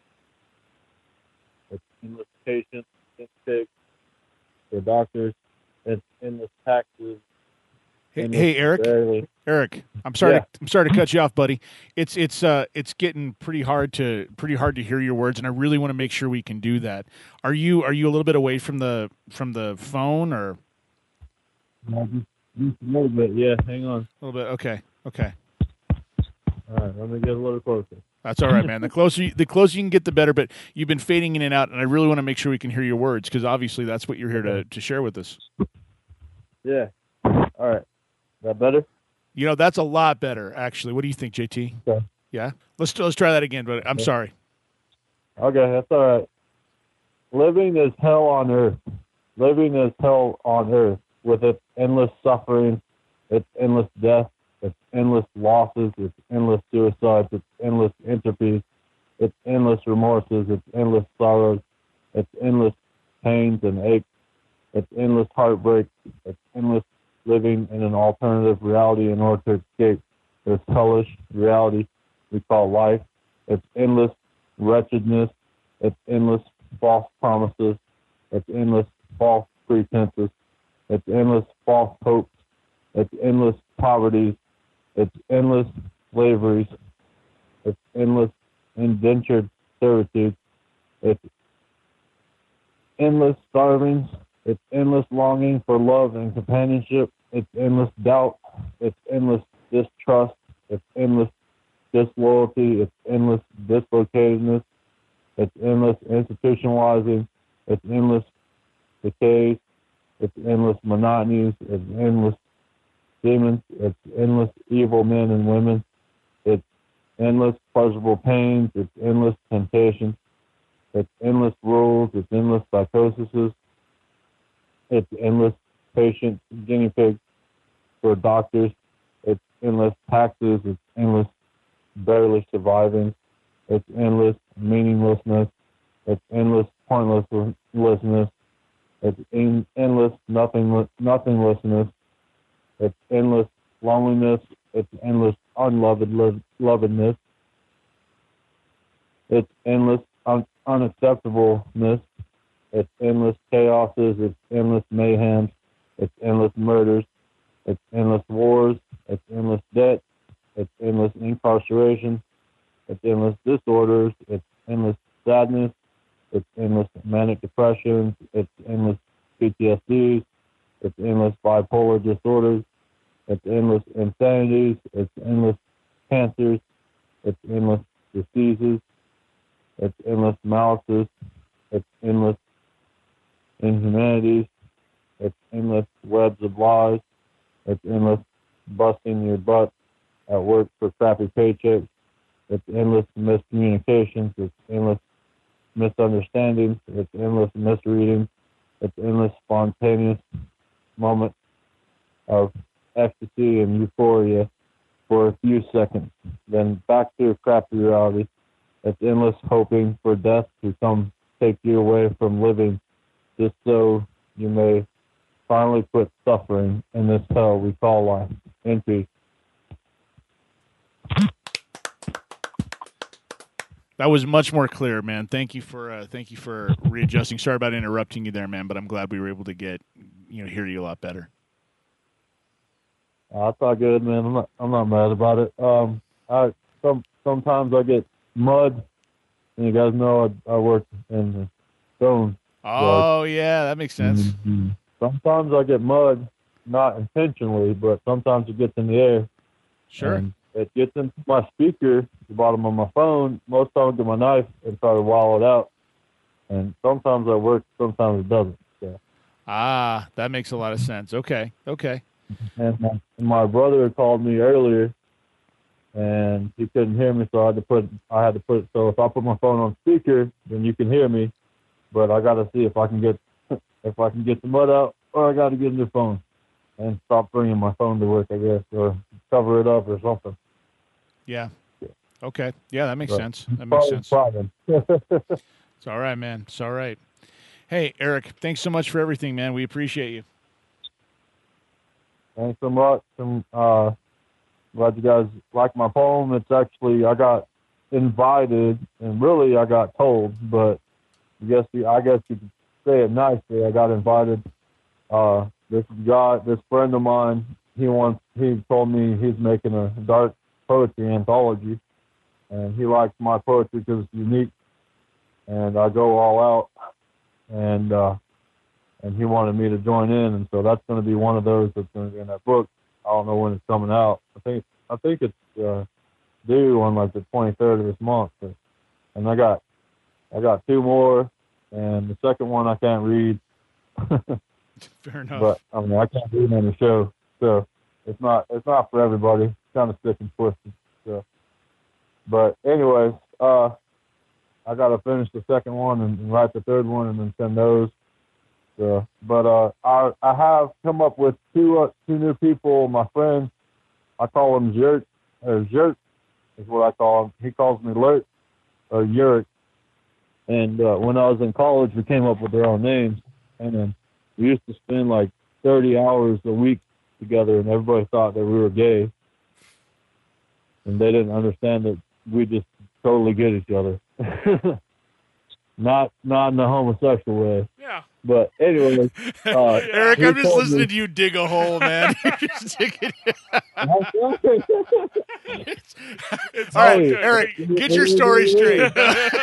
It's endless patience. Intake for doctors. It's endless taxes. Hey, endless hey Eric. barely. Eric, I'm sorry. Yeah. To, I'm sorry to cut you off, buddy. It's it's uh it's getting pretty hard to pretty hard to hear your words, and I really want to make sure we can do that. Are you are you a little bit away from the from the phone or? No, just, just a little bit. Yeah, hang on. A little bit. Okay. Okay. All right, let me get a little closer. That's all right, man. The closer you, the closer you can get, the better. But you've been fading in and out, and I really want to make sure we can hear your words because obviously that's what you're here to, to share with us. Yeah. All right. Is that better? You know, that's a lot better, actually. What do you think, J T? Okay. Yeah. Let's let's try that again. But I'm Okay. sorry. Okay, that's all right. Living is hell on earth. Living is hell on earth with its endless suffering, its endless death, its endless losses, its endless suicides, its endless entropy, its endless remorses, its endless sorrows, its endless pains and aches, its endless heartbreak, its endless living in an alternative reality in order to escape this hellish reality we call life. It's endless wretchedness. It's endless false promises. It's endless false pretenses. It's endless false hopes. It's endless poverties. It's endless slaveries. It's endless indentured servitude. It's endless starvings. It's endless longing for love and companionship. It's endless doubt. It's endless distrust. It's endless disloyalty. It's endless dislocatedness. It's endless institutionalizing. It's endless decays. It's endless monotonies. It's endless demons. It's endless evil men and women. It's endless pleasurable pains. It's endless temptations. It's endless rules. It's endless psychoses. It's endless patient guinea pigs for doctors. It's endless taxes. It's endless barely surviving. It's endless meaninglessness. It's endless pointlessness. It's in, endless nothing, nothinglessness. It's endless loneliness. It's endless unloved lovedness. It's endless un, unacceptableness. It's endless chaoses. It's endless mayhem. It's endless murders. It's endless wars. It's endless debt. It's endless incarceration. It's endless disorders. It's endless sadness. It's endless manic depressions. It's endless P T S Ds. It's endless bipolar disorders. It's endless insanities. It's endless cancers. It's endless diseases. It's endless malices. It's endless inhumanities. It's endless webs of lies. It's endless busting your butt at work for crappy paychecks. It's endless miscommunications. It's endless misunderstandings. It's endless misreading. It's endless spontaneous moments of ecstasy and euphoria for a few seconds. Then back to crappy reality. It's endless hoping for death to come take you away from living, just so you may finally quit suffering in this hell we call life. In peace. That was much more clear, man. Thank you for uh, thank you for readjusting. Sorry about interrupting you there, man, but I'm glad we were able to get you know hear you a lot better. Uh, it's all good, man. I'm not I'm not mad about it. Um, I some sometimes I get mud, and you guys know I, I work in the stone. Oh yard. Yeah, that makes sense. Mm-hmm. Sometimes I get mud, not intentionally, but sometimes it gets in the air. Sure. And it gets into my speaker, the bottom of my phone. Most times with my knife and try to wallow it out. And sometimes it works, sometimes it doesn't. So. Ah, that makes a lot of sense. Okay, okay. And my, and my brother called me earlier, and he couldn't hear me, so I had to put I had to put. So if I put my phone on speaker, then you can hear me. But I got to see if I can get if I can get the mud out, or I got to get a new phone and stop bringing my phone to work, I guess, or cover it up or something. Yeah. Okay. Yeah, that makes but sense. That makes sense. Problem. It's all right, man. It's all right. Hey, Eric, thanks so much for everything, man. We appreciate you. Thanks so much. I'm uh, glad you guys like my poem. It's actually, I got invited, and really I got told, but I guess you, I guess you could say it nicely. I got invited. Uh, this guy, this friend of mine, he wants, he told me he's making a dark poetry anthology, and he likes my poetry because it's unique, and I go all out, and uh, and he wanted me to join in, and so that's going to be one of those that's going to be in that book. I don't know when it's coming out. I think I think it's uh, due on like the twenty-third of this month, but, and I got I got two more, and the second one I can't read. Fair enough. But I mean, I can't read on the show, so it's not it's not for everybody. It's kind of sick and twisted. So, but anyways, uh, I got to finish the second one and, and write the third one, and then send those. So, but uh, I I have come up with two uh, two new people. My friend, I call him Jert, or Jert is what I call him. He calls me Lurt or Yurt. And uh, when I was in college, we came up with their own names, and then we used to spend like thirty hours a week together, and everybody thought that we were gay, and they didn't understand that we just totally get each other. not not in the homosexual way. Yeah. But anyway, uh, Eric, he I'm just told listening me- to you dig a hole, man. You're just digging. It's All right, all good. Eric, We- get your story straight. No,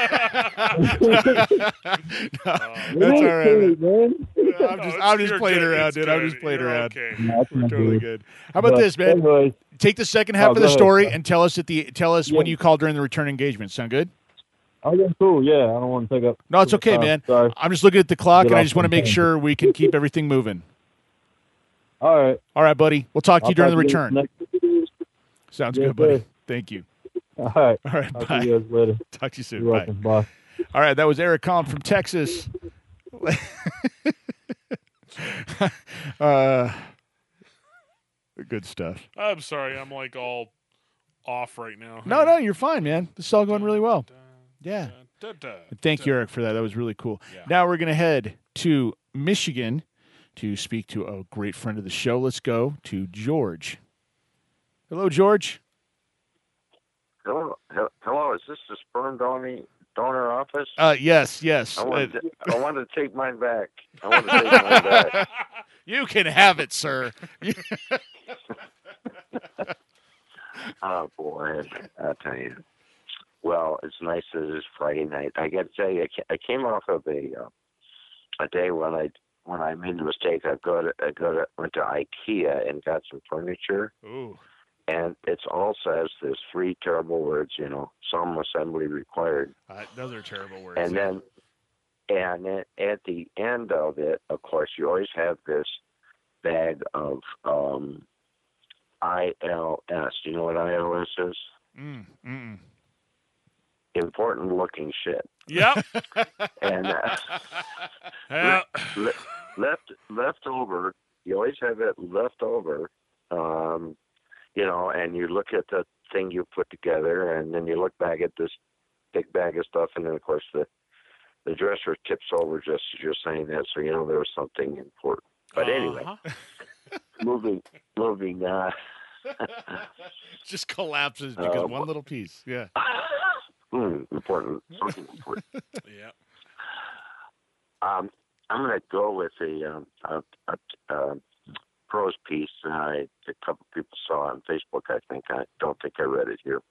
that's all right, man. I'm No, just, it's- I'm just you're playing good. around, It's dude. I'm good. just playing You're around. okay. We're totally good. How about But this, man? anyways, Take the second half Oh, of the go ahead, story sir. and tell us at the tell us when Yeah. you called during the return engagement. Sound good? okay, cool. Yeah, I don't want to take up. No, it's too much okay, time. man. Sorry. I'm just looking at the clock, Get and I off just want to the make phone. sure we can keep everything moving. All right. All right, buddy. We'll talk to I'll you during the talk to you return. next- Sounds Yes, good, buddy. sir. Thank you. All right. All right, Talk bye. to you guys later. Talk to you soon. You're Bye. welcome. Bye. All right, that was Eric Kahn from Texas. uh, good stuff. I'm sorry. I'm like all off right now. No, no, you're fine, man. This is all going really well. Yeah. Da, da, Thank you, da. Eric, for that. That was really cool. Yeah. Now we're going to head to Michigan to speak to a great friend of the show. Let's go to George. Hello, George. Hello, he- hello. Is this the sperm donor donor office? Uh, yes, yes. I Uh, want to. I want to take mine back. I want to take mine back. you can have it, sir. Oh boy, I'll tell you. Well, it's nice that it's Friday night. I got to tell you, I ca- I came off of a uh, a day when I when I made a mistake. I go to I go to went to IKEA and got some furniture. Ooh. And it's all says there's three terrible words, you know, some assembly required. Uh, those are terrible words. And then, and then at the end of it, of course, you always have this bag of um, I L S. Do you know what I L S is? Mm, mm-mm. Important looking shit. Yep. And uh, Yeah. le- left left over, you always have it left over. Um, you know, and you look at the thing you put together, and then you look back at this big bag of stuff, and then of course the the dresser tips over just as you're saying that, so you know there was something important. But anyway, Uh-huh. moving moving. Uh, just collapses because Uh, one little piece. Yeah. hmm, important, something important. Yeah. Um, I'm going to go with a, um, a, a, a prose piece that I, a couple people saw on Facebook. I think I don't think I read it here.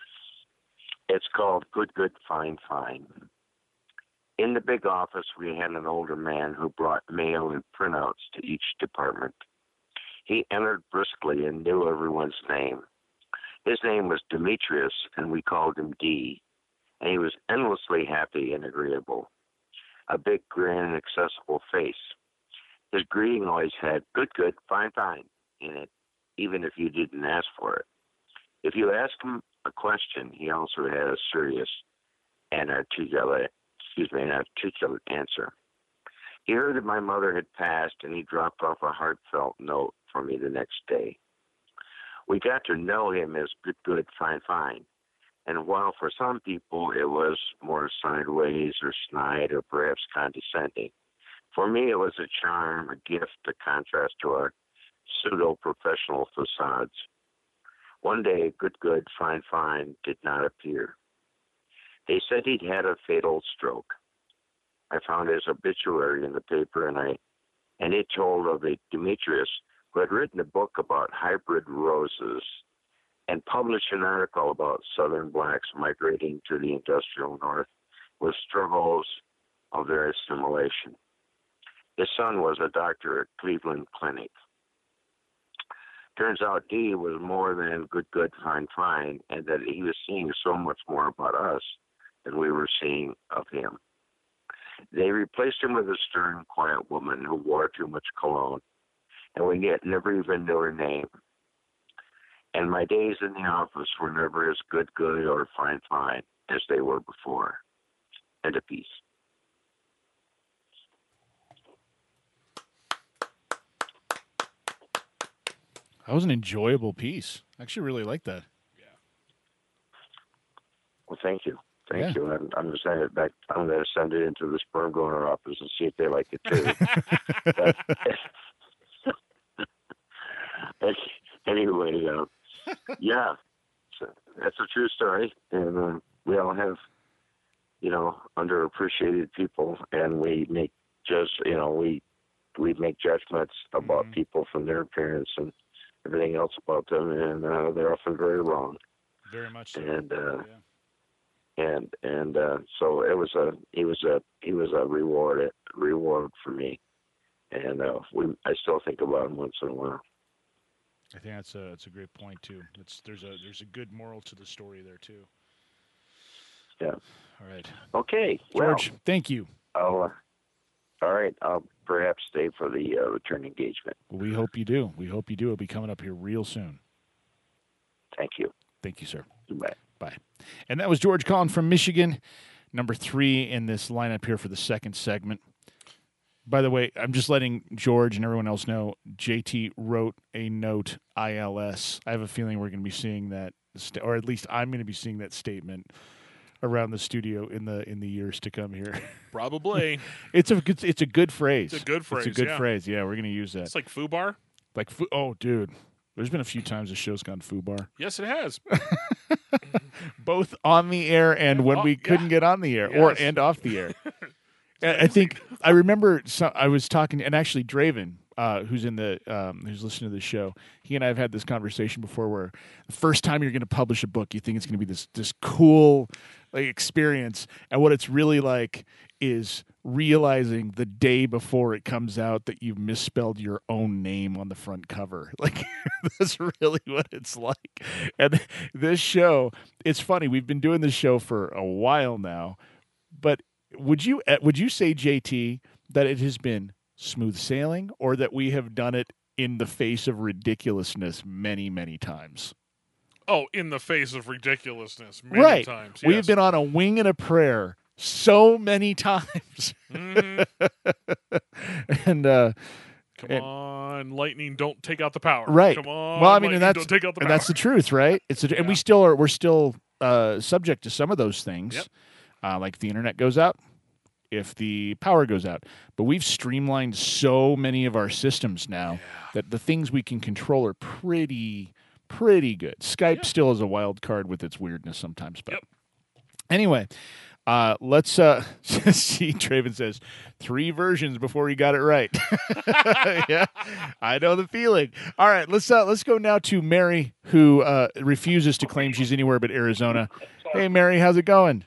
It's called "Good, Good, Fine, Fine." In the big office, we had an older man who brought mail and printouts to each department. He entered briskly and knew everyone's name. His name was Demetrius, and we called him D. And he was endlessly happy and agreeable. A big, grin, and accessible face. His greeting always had "good, good, fine, fine" in it, even if you didn't ask for it. If you asked him a question, he also had a serious and articulate, excuse me, an articulate answer. He heard that my mother had passed, and he dropped off a heartfelt note for me the next day. We got to know him as "good, good, fine, fine." And while for some people it was more sideways or snide or perhaps condescending, for me it was a charm, a gift, a contrast to our pseudo-professional facades. One day, "good, good, fine, fine" did not appear. They said he'd had a fatal stroke. I found his obituary in the paper, and I, and it told of a Demetrius who had written a book about hybrid roses and published an article about Southern blacks migrating to the industrial North with struggles of their assimilation. His son was a doctor at Cleveland Clinic. Turns out D was more than "good, good, fine, fine," and that he was seeing so much more about us than we were seeing of him. They replaced him with a stern, quiet woman who wore too much cologne, and we yet never even knew her name. And my days in the office were never as "good, good" or "fine, fine" as they were before. End of piece. That was an enjoyable piece. I actually really like that. Well, thank you. Thank Yeah. you. I'm, I'm going to send it back. I'm going to send it into the sperm donor office and see if they like it too. But anyway, uh, yeah, so that's a true story. And uh, we all have, you know, underappreciated people, and we make just, you know, we we make judgments about Mhm. people from their appearance and everything else about them, and uh, they're often very wrong. Very much so. And uh, Yeah. and and uh, so it was a he was a he was a reward reward for me, and uh, we I still think about him once in a while. I think that's a that's a great point too. It's there's a there's a good moral to the story there too. Yeah. All right, Okay. George. Well, Thank you. I'll, uh, all right. I'll perhaps stay for the uh, return engagement. We hope you do. We hope you do. It'll be coming up here real soon. Thank you. Thank you, sir. Bye. Bye. And that was George calling from Michigan, number three in this lineup here for the second segment. By the way, I'm just letting George and everyone else know, J T wrote a note, I L S. I have a feeling we're going to be seeing that, st- or at least I'm going to be seeing that statement around the studio in the in the years to come here. Probably. It's a good it's a good phrase. It's a good phrase, It's a good yeah. phrase. Yeah, we're going to use that. It's like FUBAR. Like fu- oh, dude. There's been a few times the show's gone FUBAR. Yes, it has. Both on the air and when Oh, we couldn't yeah. get on the air, or Yes. and off the air. I I think I remember so, I was talking, and actually Draven, uh, who's in the um, who's listening to the show, he and I have had this conversation before. Where the first time you're going to publish a book, you think it's going to be this this cool like experience, and what it's really like is realizing the day before it comes out that you've misspelled your own name on the front cover. Like that's really what it's like. And this show, it's funny. We've been doing this show for a while now, but would you uh, would you say, J T, that it has been smooth sailing, or that we have done it in the face of ridiculousness many, many times? Oh, in the face of ridiculousness, many right. times. We yes. have been on a wing and a prayer so many times. Mhm. and uh, Come and- on, lightning! Don't take out the power. right. Come on, well, I mean, lightning, and that's don't take out the and power. that's the truth, right? It's a, and we Yeah. still are. We're still uh, subject to some of those things. Yep. Uh, like if the internet goes out, if the power goes out. But we've streamlined so many of our systems now that the things we can control are pretty, pretty good. Skype Yeah. still is a wild card with its weirdness sometimes. But Yep. anyway, uh, let's uh, see. Traven says three versions before he got it right. Yeah, I know the feeling. All right, let's uh, let's go now to Mary, who uh, refuses to claim she's anywhere but Arizona. Hey, Mary, how's it going?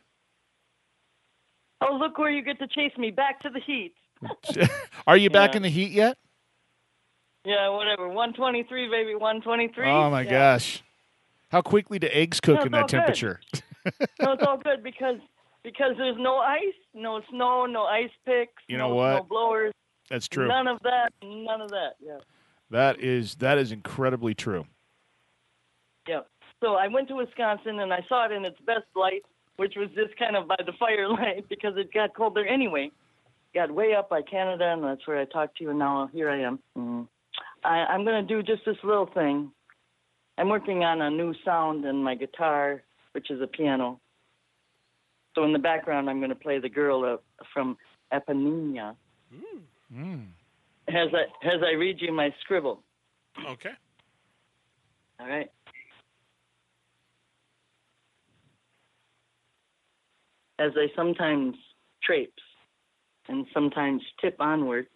Oh, look where you get to chase me back to the heat. Are you back Yeah. in the heat yet? Yeah, whatever. one twenty-three, baby, one twenty-three. Oh my Yeah. gosh! How quickly do eggs cook No, in it's all that good. temperature? No, it's all good because because there's no ice, no snow, no ice picks, You know no, what? no blowers. That's true. None of that. None of that. Yeah. That is that is incredibly true. Yeah. So I went to Wisconsin and I saw it in its best light, which was just kind of by the firelight because it got cold there anyway. Got way up by Canada, and that's where I talked to you, and now here I am. Mm. I, I'm going to do just this little thing. I'm working on a new sound in my guitar, which is a piano. So in the background, I'm going to play the girl uh, from Eponina. Mm. As I, as I read you my scribble. Okay. All right. As I sometimes traipse and sometimes tip onward,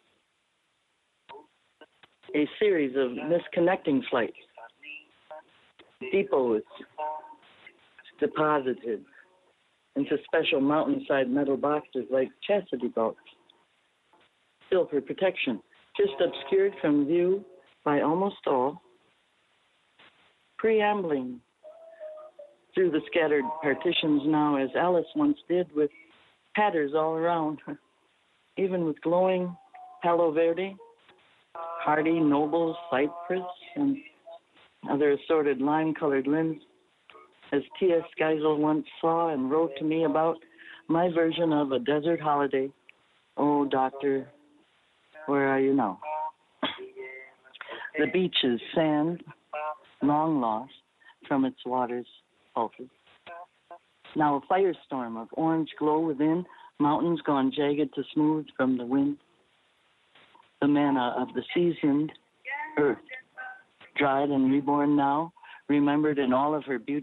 a series of misconnecting flights, depots deposited into special mountainside metal boxes like chastity belts, still for protection, just obscured from view by almost all, preambling through the scattered partitions now as Alice once did with patters all around, even with glowing Palo Verde, hardy noble cypress, and other assorted lime-colored limbs, as T S Geisel once saw and wrote to me about my version of a desert holiday. Oh, doctor, where are you now? The beaches, sand, long lost from its waters, pulses. Now a firestorm of orange glow within, mountains gone jagged to smooth from the wind. The manna of the seasoned earth, dried and reborn now, remembered in all of her beauty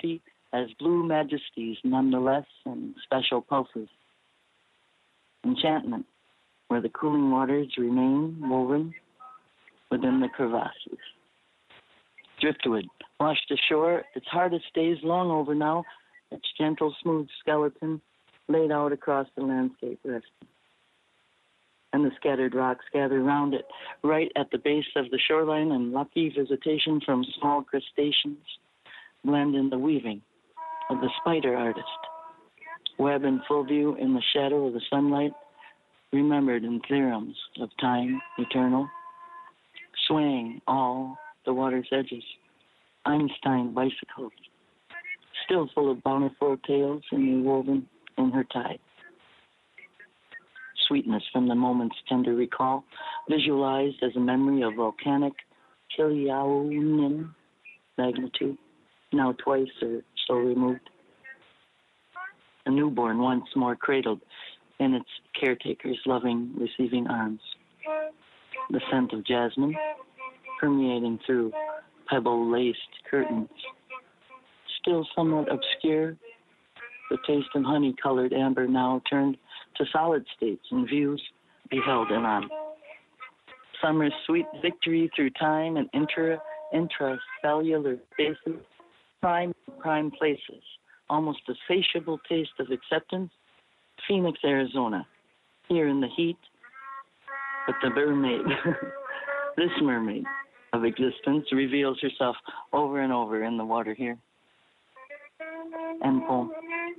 as blue majesties nonetheless and special pulses. Enchantment, where the cooling waters remain woven within the crevasses. Driftwood, washed ashore, its hardest days long over now, its gentle, smooth skeleton laid out across the landscape resting. And the scattered rocks gather round it, right at the base of the shoreline, and lucky visitation from small crustaceans blend in the weaving of the spider artist. Web in full view in the shadow of the sunlight, remembered in theorems of time eternal, swaying all the water's edges. Einstein bicycles, still full of bountiful tales and woven in her tide. Sweetness from the moment's tender recall, visualized as a memory of volcanic Kiliaunin magnitude, now twice or so removed. A newborn once more cradled in its caretaker's loving, receiving arms. The scent of jasmine permeating through pebble-laced curtains. Still somewhat obscure, the taste of honey-colored amber now turned to solid states and views beheld anon. Summer's sweet victory through time and intra intracellular spaces, prime prime places, almost a satiable taste of acceptance. Phoenix, Arizona, here in the heat, but the mermaid, this mermaid of existence, reveals herself over and over in the water here. End poem.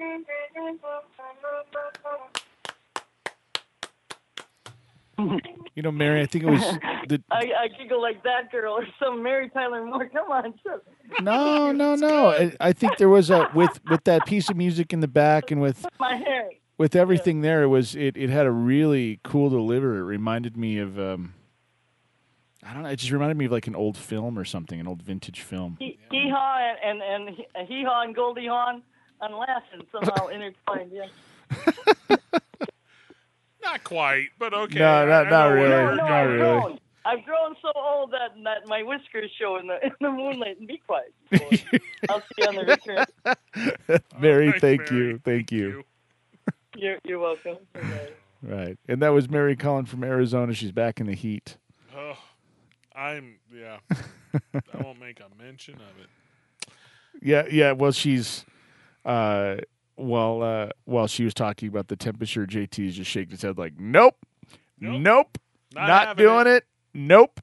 You know, Mary, I think it was the. I, I giggle like that girl or some Mary Tyler Moore. Come on, shut. No, no, no. I, I think there was a with with that piece of music in the back and with My hair. with everything there. It was it, it had a really cool delivery. It reminded me of um, I don't know. It just reminded me of like an old film or something, an old vintage film. Hee hee haw and and and hee haw and Goldie Hawn and laughing somehow intertwined. Yeah. Not quite, but okay. No, not- I not know really. whatever. No, Not I've really. grown. I've grown so old that, that my whiskers show in the in the moonlight. And be quiet. boy. I'll see you on the return. Mary, right, thank Mary. you, thank you. You're you're welcome. Okay. Right, and that was Mary Cullen from Arizona. She's back in the heat. Oh, I'm yeah. I won't make a mention of it. Yeah, yeah. Well, she's uh, while uh, while she was talking about the temperature, J T's just shaking his head like, "Nope, nope, Nope. not, Not having doing it. Nope."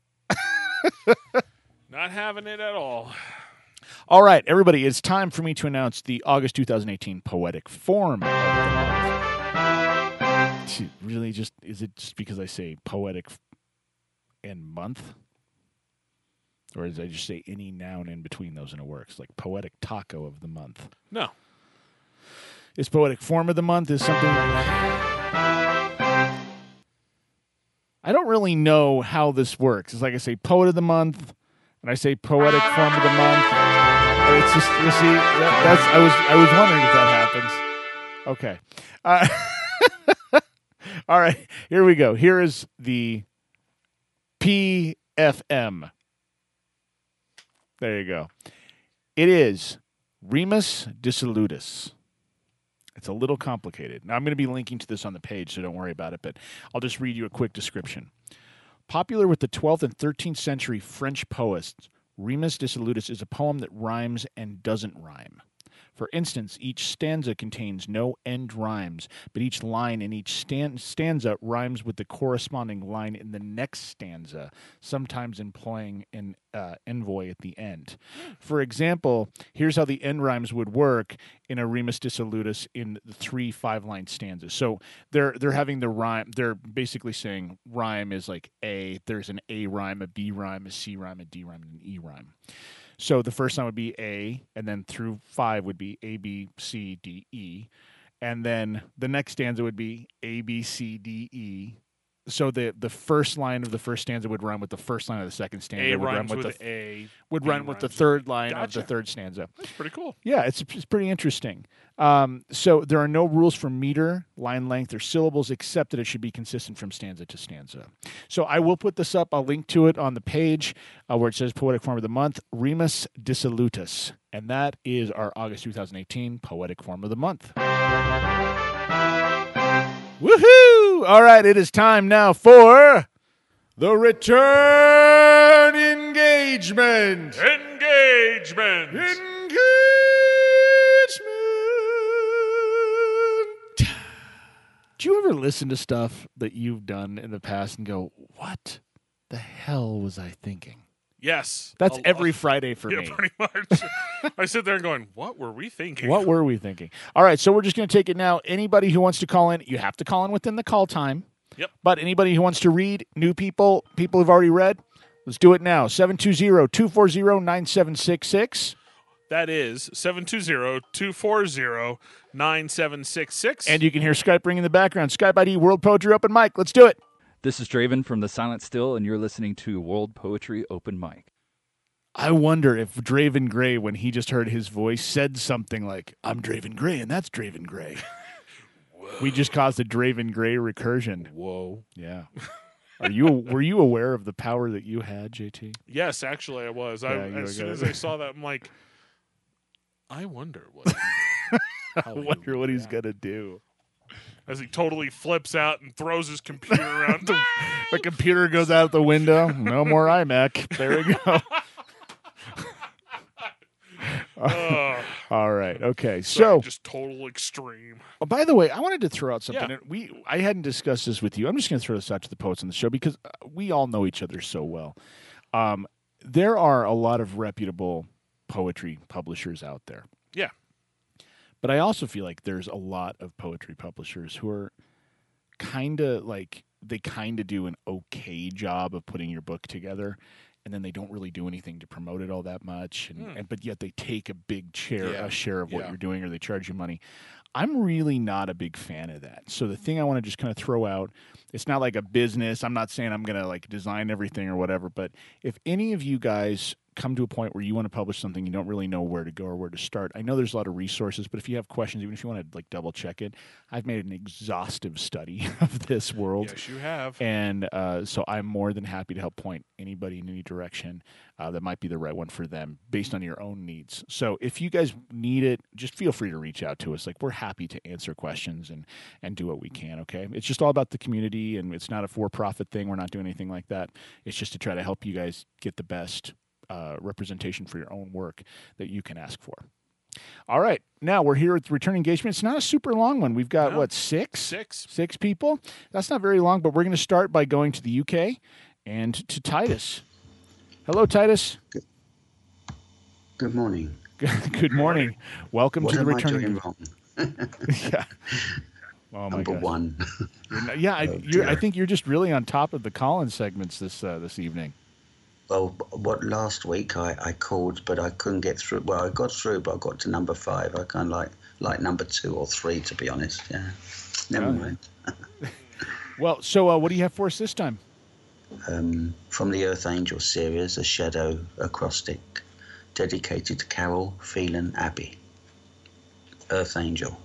Not having it at all. All right, everybody, it's time for me to announce the August twenty eighteen Poetic Form of the month. Gee, Really, just is it just because I say poetic f- and month? Or did I just say any noun in between those and it works? Like poetic taco of the month. No. Is poetic form of the month is something... I don't really know how this works. It's like I say poet of the month, and I say poetic form of the month. And it's just, you see, that, that's, I was I was wondering if that happens. Okay. Uh, all right, here we go. Here is the P F M. There you go. It is Remus dissolutus. It's a little complicated. Now, I'm going to be linking to this on the page, so don't worry about it, but I'll just read you a quick description. Popular with the twelfth and thirteenth century French poets, Remus dissolutus is a poem that rhymes and doesn't rhyme. For instance, each stanza contains no end rhymes, but each line in each stan- stanza rhymes with the corresponding line in the next stanza, sometimes employing an uh, envoy at the end. For example, here's how the end rhymes would work in a Remus dissolutus in the three five-line stanzas. So they're they're having the rhyme. They're basically saying rhyme is like A. There's an A rhyme, a B rhyme, a C rhyme, a D rhyme, and an E rhyme. So the first line would be A, and then through five would be A, B, C, D, E. And then the next stanza would be A, B, C, D, E. so the the first line of the first stanza would rhyme with the first line of the second stanza. A would rhymes rhyme with, with the, A. Would B rhyme with the rhymes third line Gotcha. of the third stanza. That's pretty cool. Yeah, it's it's pretty interesting. Um, so there are no rules for meter, line length, or syllables, except that it should be consistent from stanza to stanza. So I will put this up. I'll link to it on the page uh, where it says Poetic Form of the Month, Remus Dissolutus. And that is our August twenty eighteen Poetic Form of the Month. Woohoo! All right, it is time now for the return engagement. Engagement. Engagement. Do you ever listen to stuff that you've done in the past and go, what the hell was I thinking? Yes. That's A- every a- Friday for yeah, me. pretty much. I sit there and going, what were we thinking? What were we thinking? All right, so we're just going to take it now. Anybody who wants to call in, you have to call in within the call time. Yep. But anybody who wants to read, new people, people who've already read, let's do it now. seven two zero, two four zero, nine seven six six. That is seven two zero, two four zero, nine seven six six. And you can hear Skype ring in the background. Skype I D, World Poetry Open Mic. Let's do it. This is Draven from The Silent Still, and you're listening to World Poetry Open Mic. I wonder if Draven Gray, when he just heard his voice, said something like, I'm Draven Gray, and that's Draven Gray. We just caused a Draven Gray recursion. Whoa. Yeah. Are you were you aware of the power that you had, J T? Yes, actually I was. I, Yeah, you as soon were as good. I saw that, I'm like, I wonder what I wonder what he's going to do. as he totally flips out and throws his computer around. the, the computer goes out the window. No more iMac. There we go. Ugh. All right. Okay. Sorry, So, just total extreme. oh, by the way, I wanted to throw out something. Yeah. And We I hadn't discussed this with you. I'm just going to throw this out to the poets on the show because uh, we all know each other so well. Um, there are a lot of reputable poetry publishers out there. Yeah. But I also feel like there's a lot of poetry publishers who are kind of like they kind of do an okay job of putting your book together, and then they don't really do anything to promote it all that much. And, Hmm. and but yet they take a big share Yeah. a share of what Yeah. you're doing, or they charge you money. I'm really not a big fan of that. So the thing I want to just kind of throw out, it's not like a business. I'm not saying I'm going to like design everything or whatever, but if any of you guys come to a point where you want to publish something, you don't really know where to go or where to start. I know there's a lot of resources, but if you have questions, even if you want to like double check it, I've made an exhaustive study of this world. Yes, you have. And uh, so I'm more than happy to help point anybody in any direction uh, that might be the right one for them based on your own needs. So if you guys need it, just feel free to reach out to us. Like, we're happy to answer questions and, and do what we can, okay? It's just all about the community, and it's not a for-profit thing. We're not doing anything like that. It's just to try to help you guys get the best uh, representation for your own work that you can ask for. All right. Now we're here at the return engagement. It's not a super long one. We've got, No. what, six? Six. Six people. That's not very long, but we're going to start by going to the U K and to Titus. Hello, Titus. Good morning. Good morning. Welcome What to the am I return doing engagement. wrong? Yeah. Oh, my Number gosh. one. You're not- yeah, I, Oh, you're, I dear. think you're just really on top of the call-in segments this uh, this evening. Well, what last week I, I called, but I couldn't get through. Well, I got through, but I got to number five. I kind of like like number two or three, to be honest. Yeah, never Oh, mind. Well, so uh, what do you have for us this time? Um, from the Earth Angel series, a shadow acrostic dedicated to Carol Phelan Abbey. Earth Angel.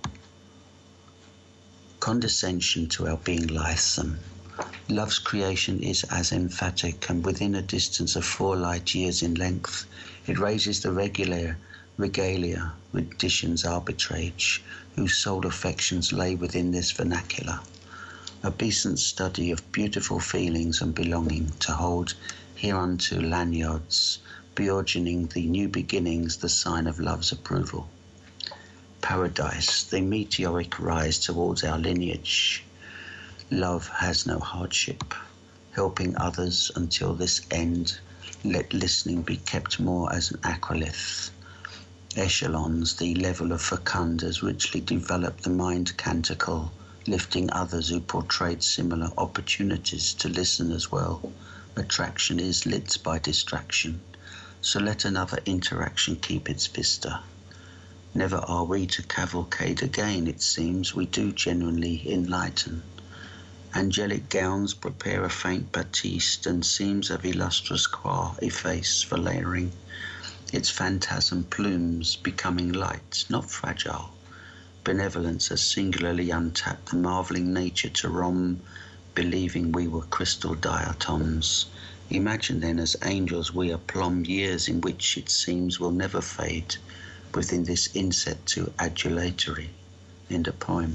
Condescension to our being lithesome. Love's creation is as emphatic, and within a distance of four light years in length, it raises the regular regalia, renditions arbitrage, whose sole affections lay within this vernacular. Obeisant study of beautiful feelings and belonging to hold hereunto lanyards, burgeoning the new beginnings, the sign of love's approval. Paradise, the meteoric rise towards our lineage. Love has no hardship, helping others until this end. Let listening be kept more as an acrolith. Echelons, the level of fecundas richly develop the mind canticle, lifting others who portrayed similar opportunities to listen as well. Attraction is lit by distraction, so let another interaction keep its vista. Never are we to cavalcade again, it seems, we do genuinely enlighten. Angelic gowns prepare a faint batiste, and seams of illustrious croix efface for layering. Its phantasm plumes becoming light, not fragile. Benevolence has singularly untapped the marvelling nature to rom, believing we were crystal diatoms. Imagine then as angels we are plumb years in which it seems will never fade within this inset to adulatory. End of poem.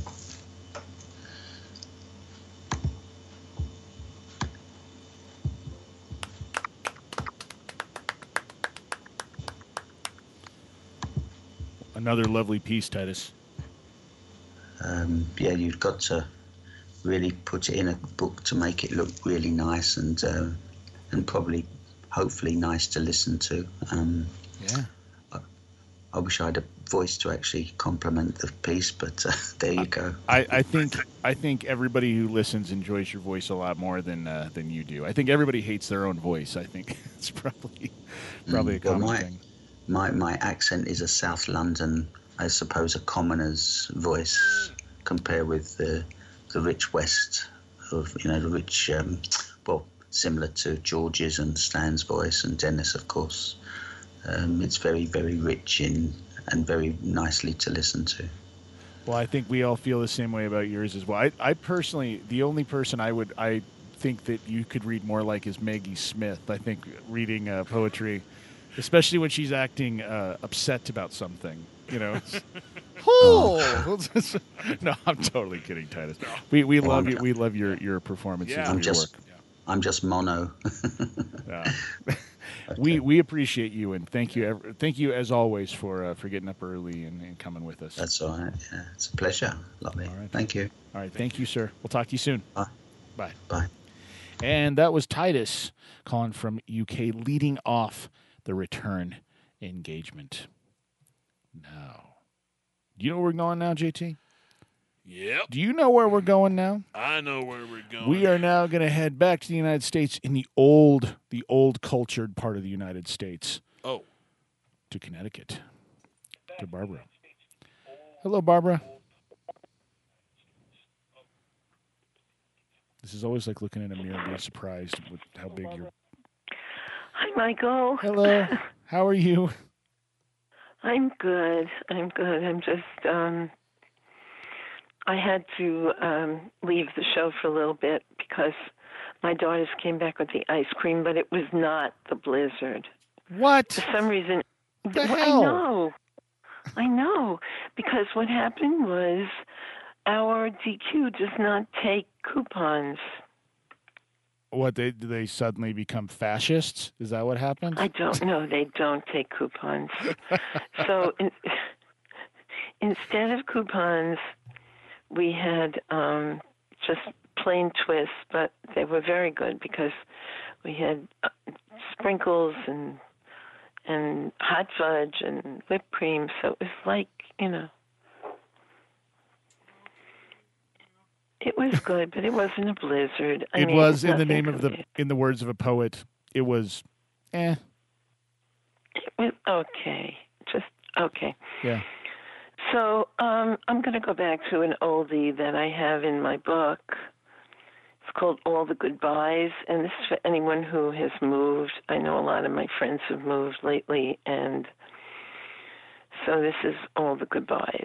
Another lovely piece, Titus. Um, yeah, you've got to really put it in a book to make it look really nice and uh, and probably, hopefully, nice to listen to. Um, yeah. I, I wish I had a voice to actually compliment the piece, but uh, there you go. I, I think I think everybody who listens enjoys your voice a lot more than uh, than you do. I think everybody hates their own voice. I think it's probably probably Mm, a common well, my, thing. My my accent is a South London, I suppose, a commoner's voice, compared with the the rich West of, you know, the rich, um, well, similar to George's and Stan's voice and Dennis, of course. Um, it's very, very rich in and very nicely to listen to. Well, I think we all feel the same way about yours as well. I, I personally, the only person I would, I think that you could read more like is Maggie Smith. I think reading uh, poetry, especially when she's acting uh, upset about something, you know. It's, oh, no, I'm totally kidding, Titus. We we Well, love I'm you. ju- We love your your performances I'm and your just, work. I'm just mono. Yeah. We we appreciate you and thank you. ev- Thank you as always for uh, for getting up early and, and coming with us. That's all right. Yeah, it's a pleasure. Lovely. Thank you. All right. Thank you, sir. We'll talk to you soon. Bye. Bye. Bye. And that was Titus calling from U K, leading off the return engagement. Now, do you know where we're going now, J T? Yep. Do you know where we're going now? I know where we're going. We are now going to head back to the United States in the old, the old cultured part of the United States. Oh. To Connecticut. To Barbara. Hello, Barbara. This is always like looking in a mirror and being surprised with how big you're. Hi, Michael. Hello. How are you? I'm good. I'm good. I'm just, um, I had to um, leave the show for a little bit because my daughters came back with the ice cream, but it was not the blizzard. What? For some reason. The I hell? know. I know. Because what happened was our D Q does not take coupons. What, they do they suddenly become fascists? Is that what happened? I don't know. They don't take coupons. So in, instead of coupons, we had um, just plain twists, but they were very good because we had uh, sprinkles and and hot fudge and whipped cream. So it was like, you know, it was good, but it wasn't a blizzard. I it mean, was in the nothing name of the, in the words of a poet, it was, eh. It was okay. Just okay. Yeah. So um, I'm going to go back to an oldie that I have in my book. It's called All the Goodbyes, and this is for anyone who has moved. I know a lot of my friends have moved lately, and so this is All the Goodbyes.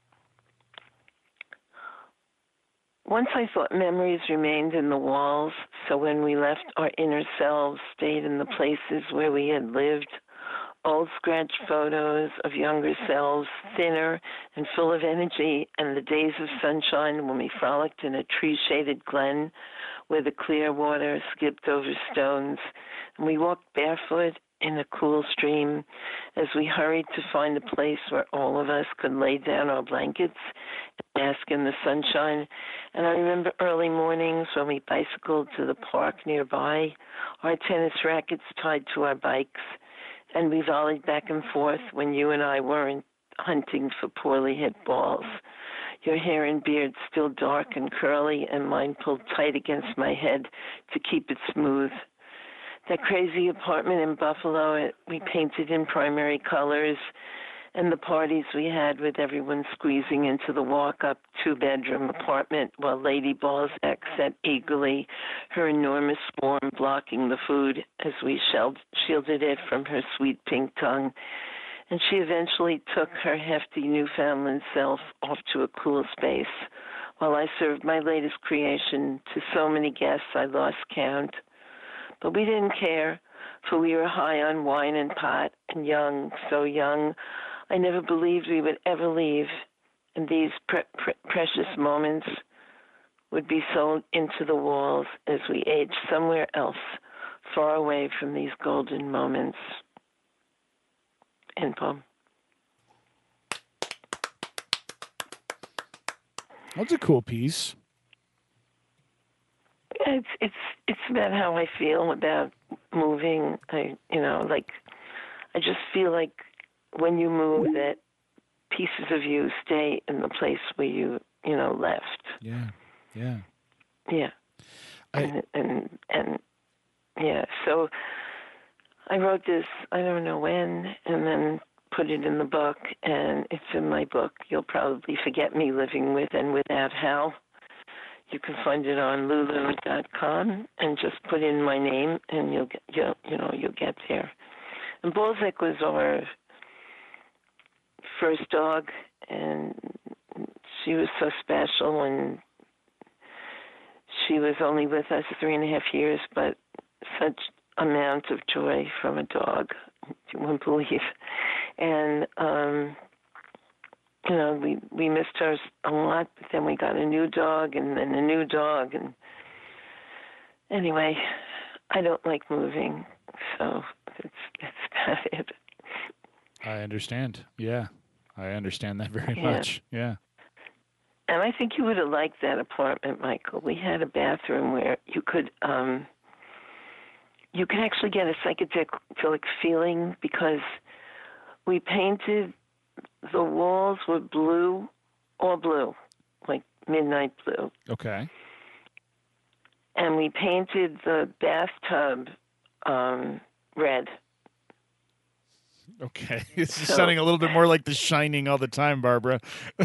Once I thought memories remained in the walls, so when we left, our inner selves stayed in the places where we had lived. Old scratch photos of younger selves, thinner and full of energy, and the days of sunshine when we frolicked in a tree-shaded glen where the clear water skipped over stones, and we walked barefoot in a cool stream as we hurried to find a place where all of us could lay down our blankets and bask in the sunshine. And I remember early mornings when we bicycled to the park nearby, our tennis rackets tied to our bikes, and we volleyed back and forth when you and I weren't hunting for poorly hit balls. Your hair and beard still dark and curly, and mine pulled tight against my head to keep it smooth. That crazy apartment in Buffalo, it, we painted in primary colors, and the parties we had with everyone squeezing into the walk-up two-bedroom apartment while Lady Balzac sat eagerly, her enormous form blocking the food as we sheld- shielded it from her sweet pink tongue. And she eventually took her hefty Newfoundland self off to a cool space, while I served my latest creation to so many guests I lost count. But we didn't care, for we were high on wine and pot, and young, so young, I never believed we would ever leave, and these pre- pre- precious moments would be sold into the walls as we aged somewhere else, far away from these golden moments. End poem. That's a cool piece. It's it's it's about how I feel about moving. I you know like I just feel like when you move that pieces of you stay in the place where you you know left. Yeah, yeah, yeah, I, and and and yeah. So I wrote this. I don't know when, and then put it in the book, and it's in my book. You'll probably forget me, living with and without Hal. You can find it on lulu dot com and just put in my name, and you'll get, you'll, you know, you'll get there. And Balzac was our first dog, and she was so special, and she was only with us three and a half years, but such amount of joy from a dog, you wouldn't believe. And, um, you know, we, we missed her a lot, but then we got a new dog and then a new dog. And anyway, I don't like moving, so that's, that's about it. I understand. Yeah, I understand that very Yeah. much. Yeah. And I think you would have liked that apartment, Michael. We had a bathroom where you could, um, you could actually get a psychedelic feeling because we painted, the walls were blue, all blue, like midnight blue. Okay. And we painted the bathtub um, red. Okay. This is So- sounding a little bit more like The Shining all the time, Barbara.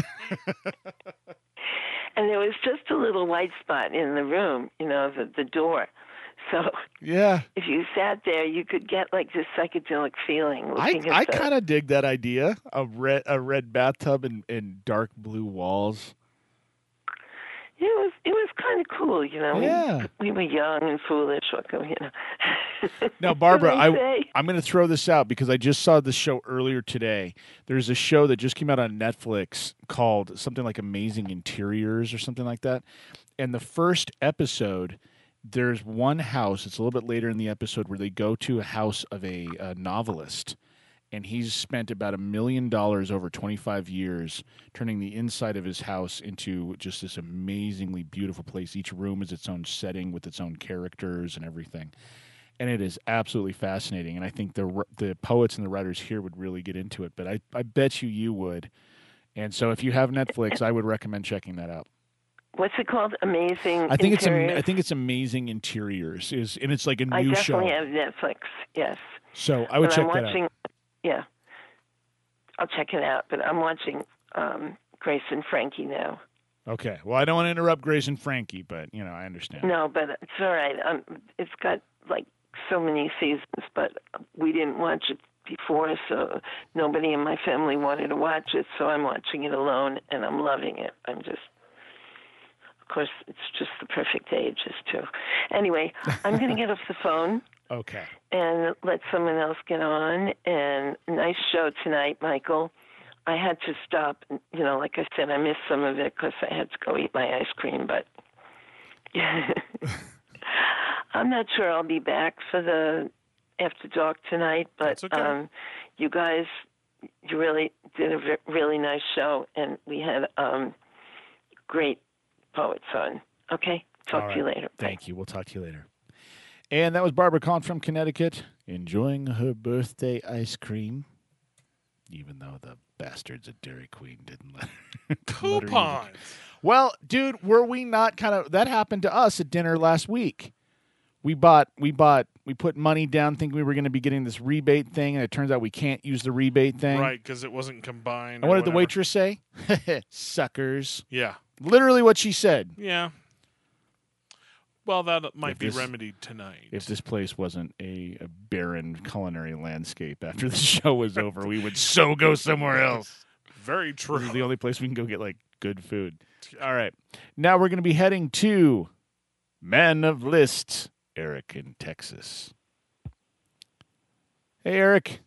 And there was just a little white spot in the room, you know, the, the door. So Yeah. if you sat there, you could get like this psychedelic feeling. I, looking I at the- kind of dig that idea, a red a red bathtub and, and dark blue walls. It was it was kind of cool, you know. Yeah. We, we were young and foolish, what can we, you know. Now, Barbara, What do they I, say? I'm going to throw this out because I just saw this show earlier today. There's a show that just came out on Netflix called something like Amazing Interiors or something like that. And the first episode, there's one house, it's a little bit later in the episode, where they go to a house of a, a novelist. And he's spent about a million dollars over twenty-five years turning the inside of his house into just this amazingly beautiful place. Each room is its own setting with its own characters and everything. And it is absolutely fascinating. And I think the the poets and the writers here would really get into it. But I, I bet you you would. And so if you have Netflix, I would recommend checking that out. What's it called? Amazing I think Interiors? it's am- I think it's Amazing Interiors is and it's like a I new show. definitely have Netflix, yes. So I would But check I'm that watching, out. Yeah. I'll check it out. But I'm watching um, Grace and Frankie now. Okay. Well, I don't want to interrupt Grace and Frankie, but you know, I understand. No, but it's all right. Um, it's got like so many seasons, but we didn't watch it before, so nobody in my family wanted to watch it, so I'm watching it alone, and I'm loving it. I'm just, of course, it's just the perfect ages, too. Anyway, I'm going to get off the phone Okay. and let someone else get on, and nice show tonight, Michael. I had to stop, you know, like I said, I missed some of it because I had to go eat my ice cream, but I'm not sure I'll be back for the After Dark tonight, but okay. um, you guys, you really did a ve- really nice show, and we had um, great poets on. Okay? Talk All to you right. later. Thank you. We'll talk to you later. And that was Barbara calling from Connecticut, enjoying her birthday ice cream, even though the bastards at Dairy Queen didn't let her. didn't let her use it. Coupons. Well, dude, were we not kind of that happened to us at dinner last week? We bought we bought we put money down thinking we were going to be getting this rebate thing, and it turns out we can't use the rebate thing. Right, because it wasn't combined. And what or did the whatever. waitress say? Suckers. Yeah. Literally what she said. Yeah. Well, that might If be this- remedied tonight. If this place wasn't a, a barren culinary landscape after the show was over, we would so go somewhere else. Very true. This is the only place we can go get, like, good food. All right. Now we're going to be heading to Man of List, Eric in Texas. Hey, Eric.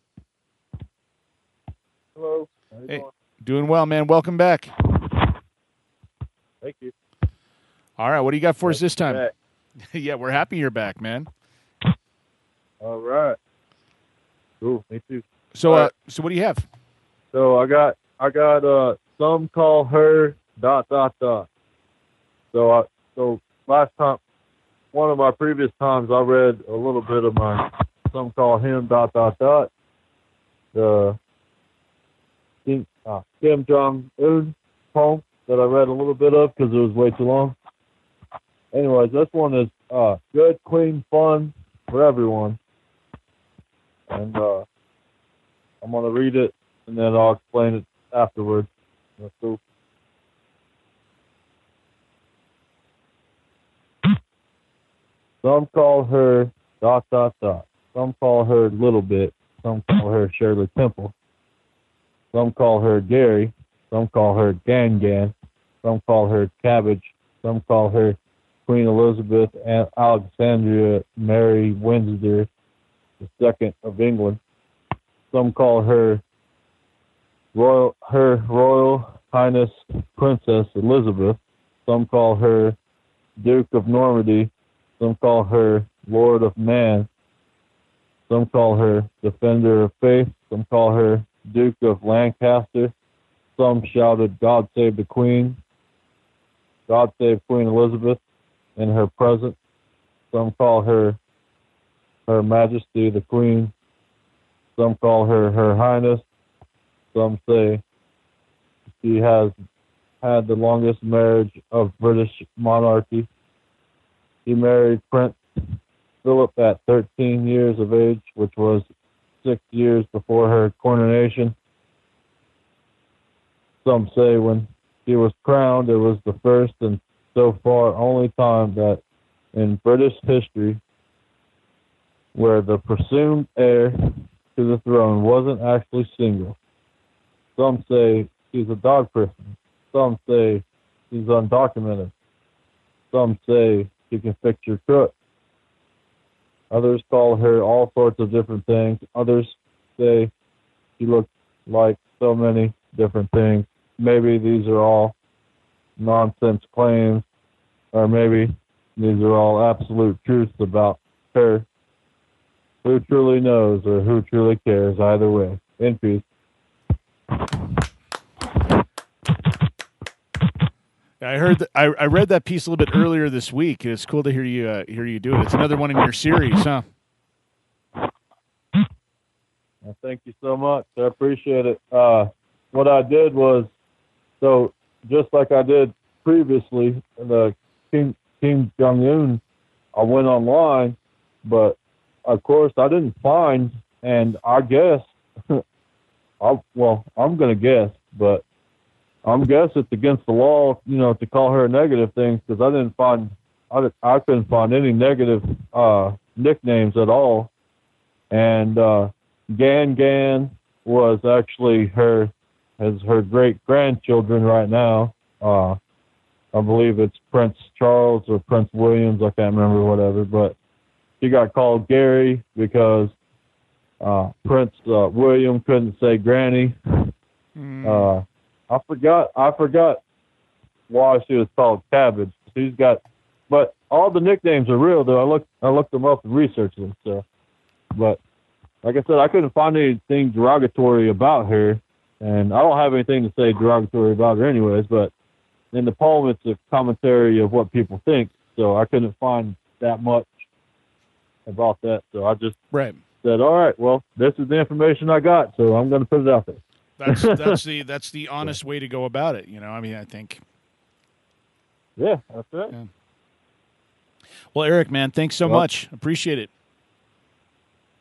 Hello. How you Hey, doing? doing well, man. Welcome back. Thank you. All right. What do you got for us Glad this to be time? back. Yeah, we're happy you're back, man. All right. Cool. Me too. So, All uh, right. so what do you have? So I got I got uh some call her dot dot dot. So I so last time, one of my previous times, I read a little bit of my some call him dot dot dot. The Kim, uh, Kim Jong Un poem that I read a little bit of because it was way too long. Anyways, this one is uh good, clean fun for everyone, and uh, I'm gonna read it and then I'll explain it afterwards. That's cool. Some call her dot dot dot. Some call her Little Bit. Some call her Shirley Temple. Some call her Gary. Some call her Gan Gan. Some call her Cabbage. Some call her Queen Elizabeth and Alexandria Mary Windsor the Second of England. Some call her Royal Her Royal Highness Princess Elizabeth. Some call her Duke of Normandy. Some call her Lord of Man. Some call her Defender of Faith. Some call her Duke of Lancaster. Some shouted, God save the Queen. God save Queen Elizabeth in her presence. Some call her Her Majesty the Queen. Some call her Her Highness. Some say she has had the longest marriage of British monarchy. He married Prince Philip at thirteen years of age, which was six years before her coronation. Some say when she was crowned, it was the first and so far only time that in British history where the presumed heir to the throne wasn't actually single. Some say she's a dog person. Some say she's undocumented. Some say she can fix your crook. Others call her all sorts of different things. Others say she looks like so many different things. Maybe these are all nonsense claims, or maybe these are all absolute truths about her. Who truly knows or who truly cares? Either way. In peace. I heard. That, I I read that piece a little bit earlier this week. It's cool to hear you uh, hear you do it. It's another one in your series, huh? Well, thank you so much. I appreciate it. Uh, what I did was, so just like I did previously, the Kim, Kim Jong Un, I went online, but of course I didn't find, and I guess, I, well, I'm going to guess, but I'm guess it's against the law, you know, to call her negative things, because I didn't find, I, I couldn't find any negative uh, nicknames at all. And uh, Gan Gan was actually her, has her great grandchildren right now. Uh, I believe it's Prince Charles or Prince Williams, I can't remember, whatever, but she got called Gary because uh, Prince uh, William couldn't say Granny. Mm. Uh, I forgot. I forgot why she was called Cabbage. She's got, but all the nicknames are real though. I looked. I looked them up and researched them. So, but like I said, I couldn't find anything derogatory about her, and I don't have anything to say derogatory about her, anyways. But in the poem, it's a commentary of what people think. So I couldn't find that much about that. So I just right. said, all right, well, this is the information I got, so I'm going to put it out there. That's that's the that's the honest way to go about it. You know, I mean, I think. Yeah, that's it. Yeah. Well, Eric, man, thanks so well, much. Appreciate it.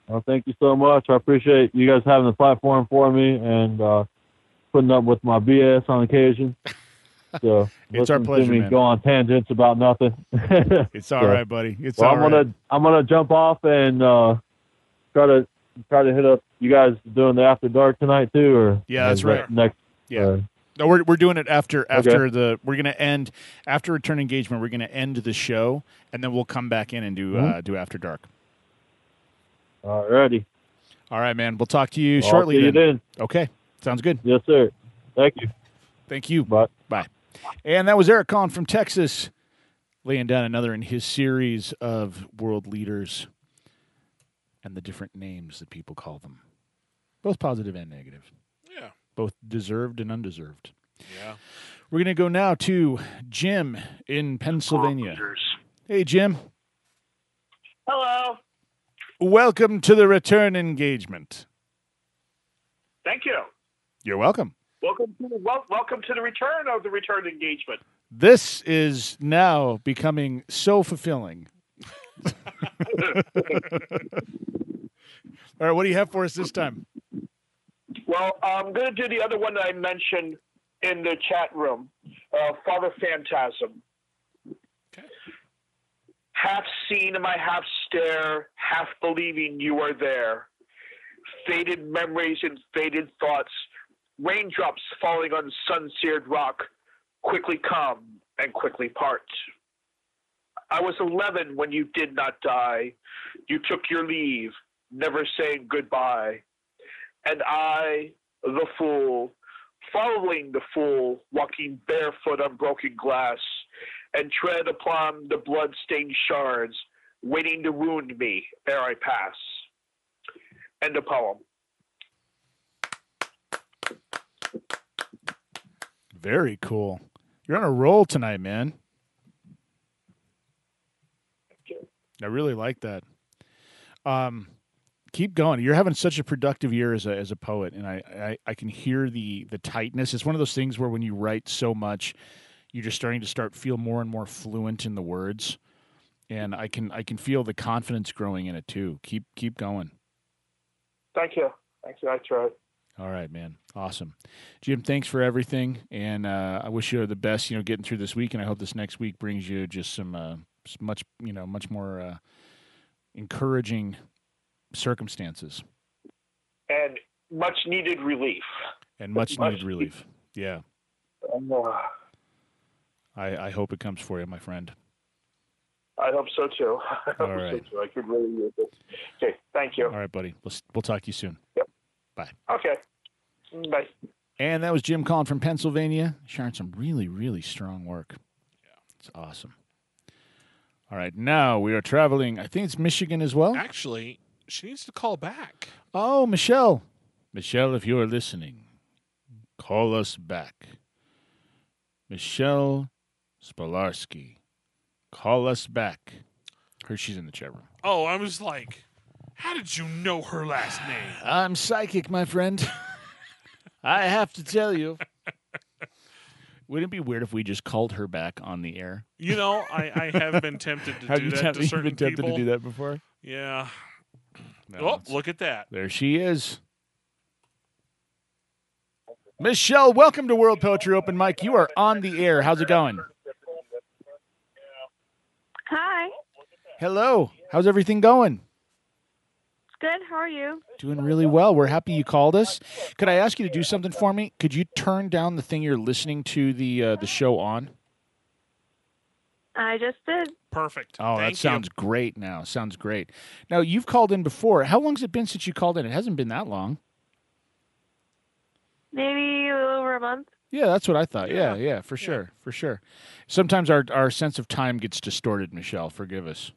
Well, thank you so much. I appreciate you guys having the platform for me and uh, putting up with my B S on occasion. So It's our listen pleasure, to me man. go on tangents about nothing. It's all So, right, buddy. It's well, all I'm right. gonna I'm gonna jump off and uh, try to try to hit up you guys doing the after dark tonight too, or Yeah, that's is that right. Next, Yeah. uh, No, we're we're doing it after after Okay. the we're gonna end after return engagement. We're gonna end the show, and then we'll come back in and do Mhm. uh, do after dark. Alrighty. All right, man. We'll talk to you Well, I'll shortly. see you then. then. Okay, sounds good. Yes, sir. Thank you. Thank you. Bye. Bye. And that was Eric Kahn from Texas, laying down another in his series of world leaders and the different names that people call them, both positive and negative. Yeah. Both deserved and undeserved. Yeah. We're going to go now to Jim in Pennsylvania. Hey, Jim. Hello. Welcome to the return engagement. Thank you. You're welcome. Welcome to the, wel- welcome to the return of the return engagement. This is now becoming so fulfilling. All right, what do you have for us this time? Well, I'm going to do the other one that I mentioned in the chat room, uh, Father Phantasm. Half seen in my half stare, half believing you are there. Faded memories and faded thoughts, raindrops falling on sun-seared rock, quickly come and quickly part. I was eleven when you did not die. You took your leave, never saying goodbye. And I, the fool, following the fool, walking barefoot on broken glass, and tread upon the blood-stained shards, waiting to wound me ere I pass. End of poem. Very cool. You're on a roll tonight, man. I really like that. Um, keep going. You're having such a productive year as a as a poet, and I, I, I can hear the the tightness. It's one of those things where when you write so much, you're just starting to start feel more and more fluent in the words, and I can I can feel the confidence growing in it too. Keep keep going. Thank you. Thank you. I tried. All right, man. Awesome. Jim, thanks for everything. And uh, I wish you the best, you know, getting through this week. And I hope this next week brings you just some uh, much, you know, much more uh, encouraging circumstances. And much needed relief. And much, Much needed relief. Yeah. Um, uh, I, I hope it comes for you, my friend. I hope so too. I hope All right. so too. I could really use it. Okay. Thank you. All right, buddy. We'll, we'll talk to you soon. Yep. Bye. Okay. Bye. And that was Jim Collin from Pennsylvania, sharing some really, really strong work. Yeah. It's awesome. All right, now we are traveling. I think it's Michigan as well. Actually, she needs to call back. Oh, Michelle. Michelle, if you're listening, call us back. Michelle Spolarski, call us back. Her, she's in the chat room. Oh, I was like, how did you know her last name? I'm psychic, my friend. I have to tell you. Wouldn't it be weird if we just called her back on the air? You know, I, I have been tempted to Have do you that tempt- to you've certain been tempted people. to do that before? Yeah. No, oh, it's- look at that. There she is. Michelle, welcome to World Poetry Open Mic. You are on the air. How's it going? Hi. Hello. How's everything going? Good. How are you? Doing really well. We're happy you called us. Could I ask you to do something for me? Could you turn down the thing you're listening to the uh, the show on? I just did. Perfect. Oh, Thank that sounds great now. Sounds great. Now, you've called in before. How long has it been since you called in? It hasn't been that long. Maybe a little over a month. Yeah, that's what I thought. Yeah, yeah, for sure, for sure. Sometimes our our sense of time gets distorted, Michelle. Forgive us.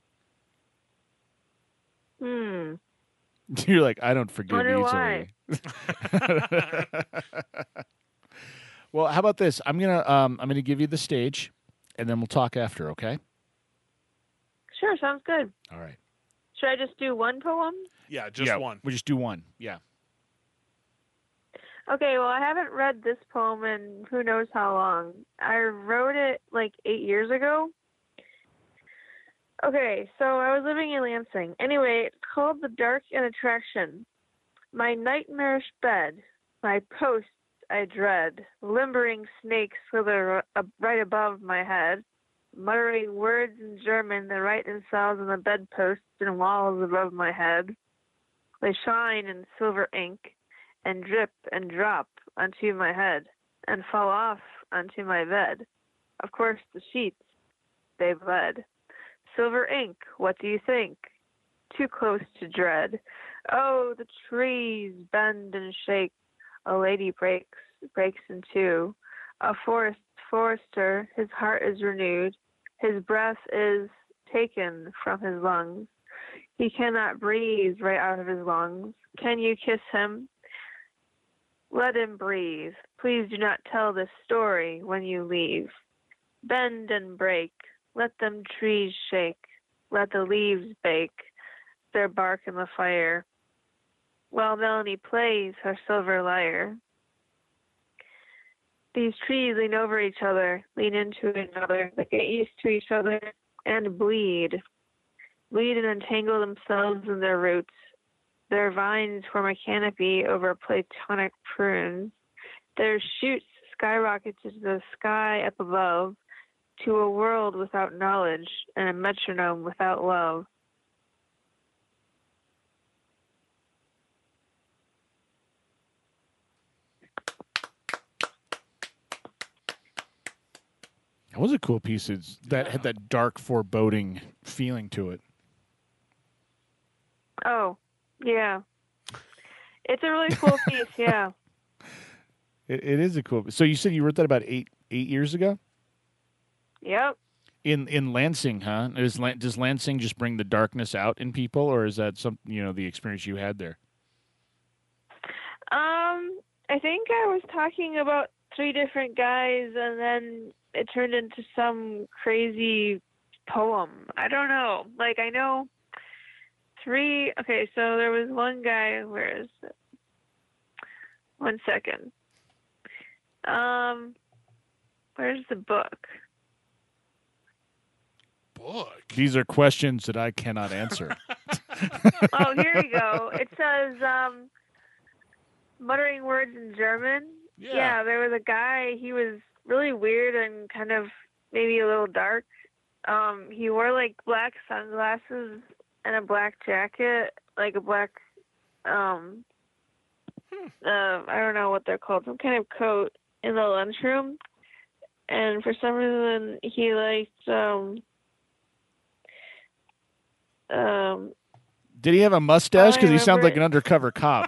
Hmm. You're like, I don't forgive Wonder easily. why. Well, how about this? I'm gonna um, I'm gonna give you the stage, and then we'll talk after. Okay? Sure. Sounds good. All right. Should I just do one poem? Yeah, just yeah, one. We just do one. Yeah. Okay. Well, I haven't read this poem in who knows how long. I wrote it like eight years ago. Okay, so I was living in Lansing. Anyway, it's called The Dark and Attraction. My nightmarish bed, my posts I dread, limbering snakes slither uh, right above my head, muttering words in German that write themselves on the bedposts and walls above my head. They shine in silver ink and drip and drop onto my head and fall off onto my bed. Of course, the sheets, they bled. Silver ink, what do you think? Too close to dread. Oh, the trees bend and shake. A lady breaks, breaks in two. A forest forester, his heart is renewed. His breath is taken from his lungs. He cannot breathe right out of his lungs. Can you kiss him? Let him breathe. Please do not tell this story when you leave. Bend and break. Let them trees shake. Let the leaves bake their bark in the fire, while Melanie plays her silver lyre. These trees lean over each other, lean into another, they get used to each other, and bleed. Bleed and entangle themselves in their roots. Their vines form a canopy over platonic prunes. Their shoots skyrocket to the sky up above, to a world without knowledge and a metronome without love. That was a cool piece. It's, that had that dark, foreboding feeling to it. Oh, yeah. It's a really cool piece, yeah. It, it is a cool. So you said you wrote that about eight eight years ago? Yep. In in Lansing, huh? Is, does Lansing just bring the darkness out in people, or is that some you know the experience you had there? Um, I think I was talking about three different guys, and then it turned into some crazy poem. I don't know. Like, I know three. Okay, so there was one guy. Where is it? One second. Um, where's the book? Book. These are questions that I cannot answer. Oh, here we go. It says, um, muttering words in German. Yeah. yeah, there was a guy, he was really weird and kind of maybe a little dark. Um, he wore like black sunglasses and a black jacket, like a black, um, uh, I don't know what they're called, some kind of coat in the lunchroom. And for some reason, he liked, um, um, Did he have a mustache? Because he sounds remember- like an undercover cop.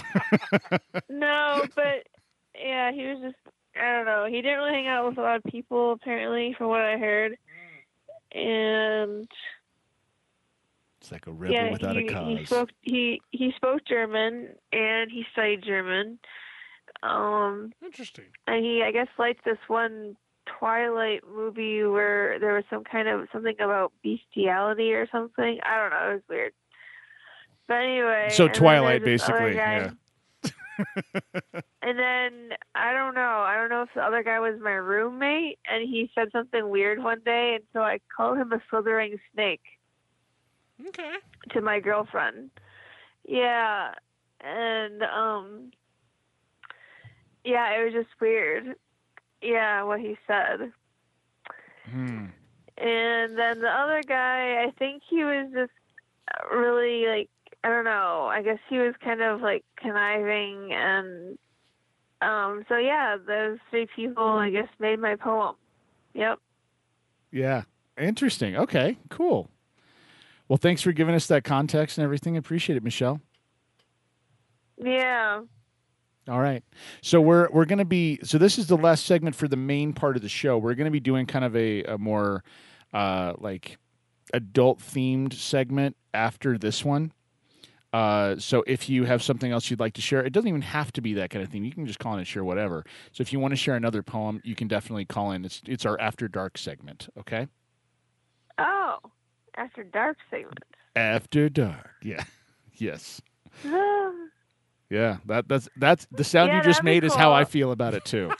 No, but yeah, he was just, I don't know. He didn't really hang out with a lot of people, apparently, from what I heard. And It's like a rebel yeah, without he, a cause. he spoke he he spoke German and he studied German. Um, Interesting. And he, I guess, liked this one Twilight movie where there was some kind of something about bestiality or something. I don't know. It was weird. But anyway. So and then Twilight, there's this other basically. guy- Yeah. And then I don't know. I don't know if the other guy was my roommate, and he said something weird one day, and so I called him a slithering snake. Okay. To my girlfriend. Yeah, and um, yeah, it was just weird. Yeah, what he said. Hmm. And then the other guy, I think he was just really like, I don't know. I guess he was kind of like conniving, and um, so yeah, those three people, I guess, made my poem. Yep. Yeah. Interesting. Okay, cool. Well, thanks for giving us that context and everything. Appreciate it, Michelle. Yeah. All right. So we're we're going to be so this is the last segment for the main part of the show. We're going to be doing kind of a, a more uh, like adult themed segment after this one. Uh, so if you have something else you'd like to share, it doesn't even have to be that kind of thing. You can just call in and share whatever. So if you want to share another poem, you can definitely call in. It's it's our After Dark segment, okay? Oh, after dark segment. After Dark. Yeah. Yes. Yeah, that that's that's the sound Yeah, you just that'd be made is how I cool. feel about it too.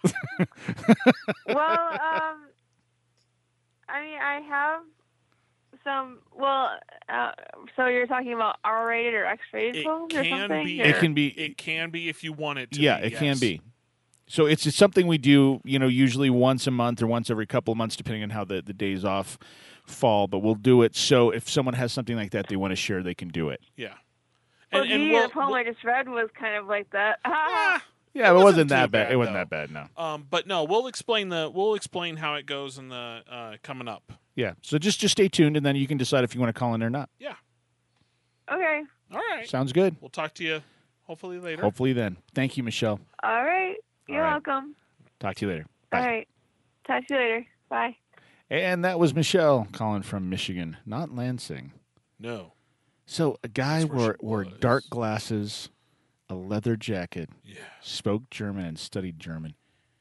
Well, um, I mean, I have some. Well, uh, so you're talking about R-rated or X-rated It films or can something? be. or- It can be. It can be if you want it to. Yeah, be, it yes. can be. So it's just something we do, you know, usually once a month or once every couple of months, depending on how the, the days off fall. But we'll do it so if someone has something like that they want to share, they can do it. Yeah. Well, And, and the we'll, poem I just read was kind of like that. Yeah, it, wasn't, that too bad. bad, It wasn't though. that bad, no. Um, but no, we'll explain the we'll explain how it goes in the uh, coming up. Yeah. So just just stay tuned, and then you can decide if you want to call in or not. Yeah. Okay. All right. Sounds good. We'll talk to you hopefully later. Hopefully then. Thank you, Michelle. All right. You're All right. welcome. Talk to you later. All right. Talk to you later. Bye. And that was Michelle calling from Michigan, not Lansing. No. So a guy That's where wore, she wore was. dark glasses, a leather jacket, Yeah. spoke German, and studied German.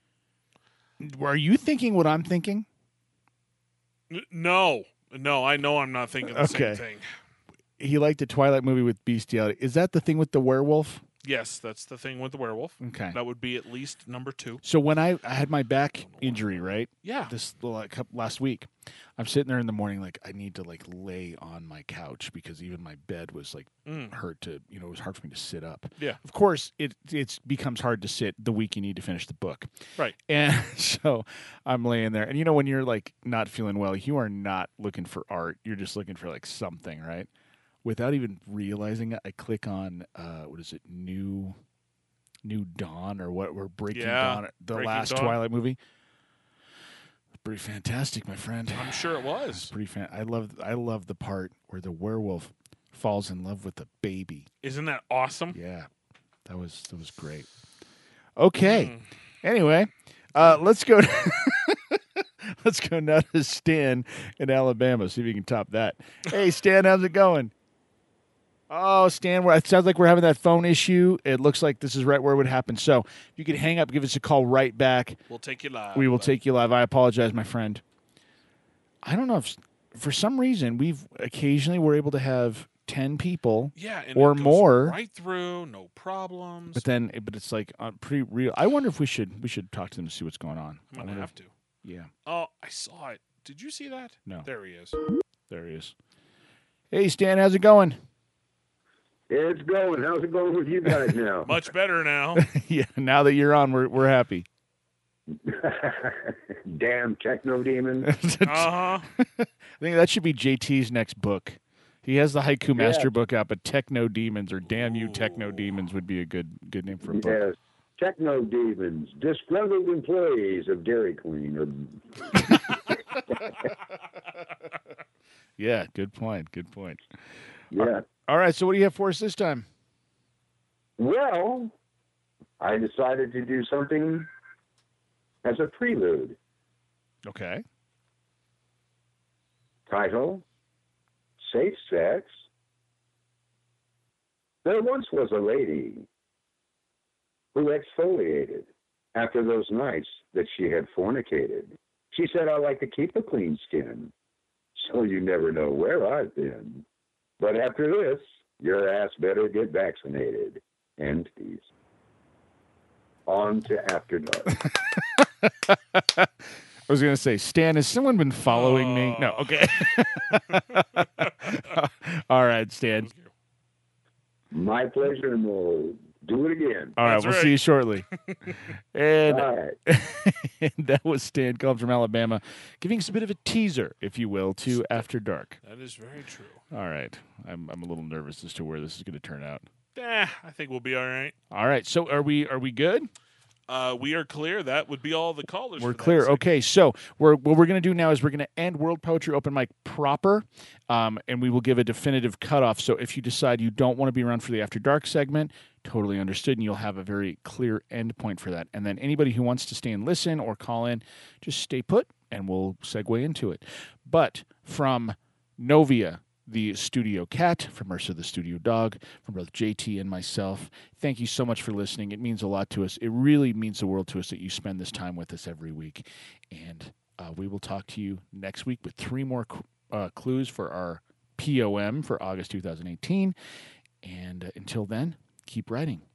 Are you thinking what I'm thinking? N- No. No, I know I'm not thinking the Okay. same thing. He liked a Twilight movie with bestiality. Is that the thing with the werewolf? Yes, that's the thing with the werewolf. Okay. That would be at least number two. So when I, I had my back injury, right? Yeah. This like, couple- last week, I'm sitting there in the morning like I need to like lay on my couch because even my bed was like Mm. hurt to you know it was hard for me to sit up. Yeah. Of course, it it becomes hard to sit the week you need to finish the book. Right. And so I'm laying there, and you know when you're like not feeling well, you are not looking for art. You're just looking for like something, right? Without even realizing it, I click on uh, what is it, New New Dawn or what? We're Breaking Yeah, Dawn, the Breaking last Dawn. Twilight movie. Pretty fantastic, my friend. I'm sure it was. Pretty fan. I love I love the part where the werewolf falls in love with the baby. Isn't that awesome? Yeah, that was that was great. Okay. Mm. Anyway, uh, let's go. let's go now to Stan in Alabama. See if you can top that. Hey, Stan, how's it going? Oh, Stan, we're- it sounds like we're having that phone issue. It looks like this is right where it would happen. So if you could hang up, give us a call right back. We'll take you live. We will take you live. I apologize, my friend. I don't know if, for some reason, we've occasionally we're able to have ten people Yeah, and or it goes more. right through, no problems. But then, but it's like uh, pretty real. I wonder if we should we should talk to them to see what's going on. I'm I gonna wonder have if- to. Yeah, Oh, I saw it. Did you see that? No. There he is. there he is. Hey, Stan, how's it going? It's going. How's it going with you guys now? Much better now. Yeah, now that you're on, we're we're happy. Damn techno demon. Uh huh. I think that should be J T's next book. He has the Haiku Master Yeah. book out, but Techno Demons or Damn You Techno Demons would be a good good name for a book. Yes. Techno demons, disgruntled employees of Dairy Queen. Yeah, good point. Good point. Yeah. All right, so what do you have for us this time? Well, I decided to do something as a prelude. Okay. Title, Safe Sex. There once was a lady who exfoliated after those nights that she had fornicated. She said, I like to keep a clean skin, so you never know where I've been. But after this, your ass better get vaccinated. And peace. On to After Dark. I was going to say, Stan, has someone been following me? No, okay. All right, Stan. My pleasure, and we'll do it again. All right, That's we'll right. see you shortly. And, All right. and that was Stan calling from Alabama, giving us a bit of a teaser, if you will, to After Dark. That is very true. All right. I'm I'm a little nervous as to where this is going to turn out. Eh, I think we'll be all right. All right. So are we are we good? Uh, we are clear. That would be all the callers. We're for that clear. segment. Okay, so we're, what we're going to do now is we're going to end World Poetry Open Mic proper, um, and we will give a definitive cutoff. So if you decide you don't want to be around for the After Dark segment, totally understood, and you'll have a very clear end point for that. And then anybody who wants to stay and listen or call in, just stay put, and we'll segue into it. But from Novia, the studio cat, from Mercer, the studio dog, from both J T and myself, thank you so much for listening. It means a lot to us. It really means the world to us that you spend this time with us every week. And uh, we will talk to you next week with three more cl- uh, clues for our P O M for August two thousand eighteen. And uh, until then, keep writing.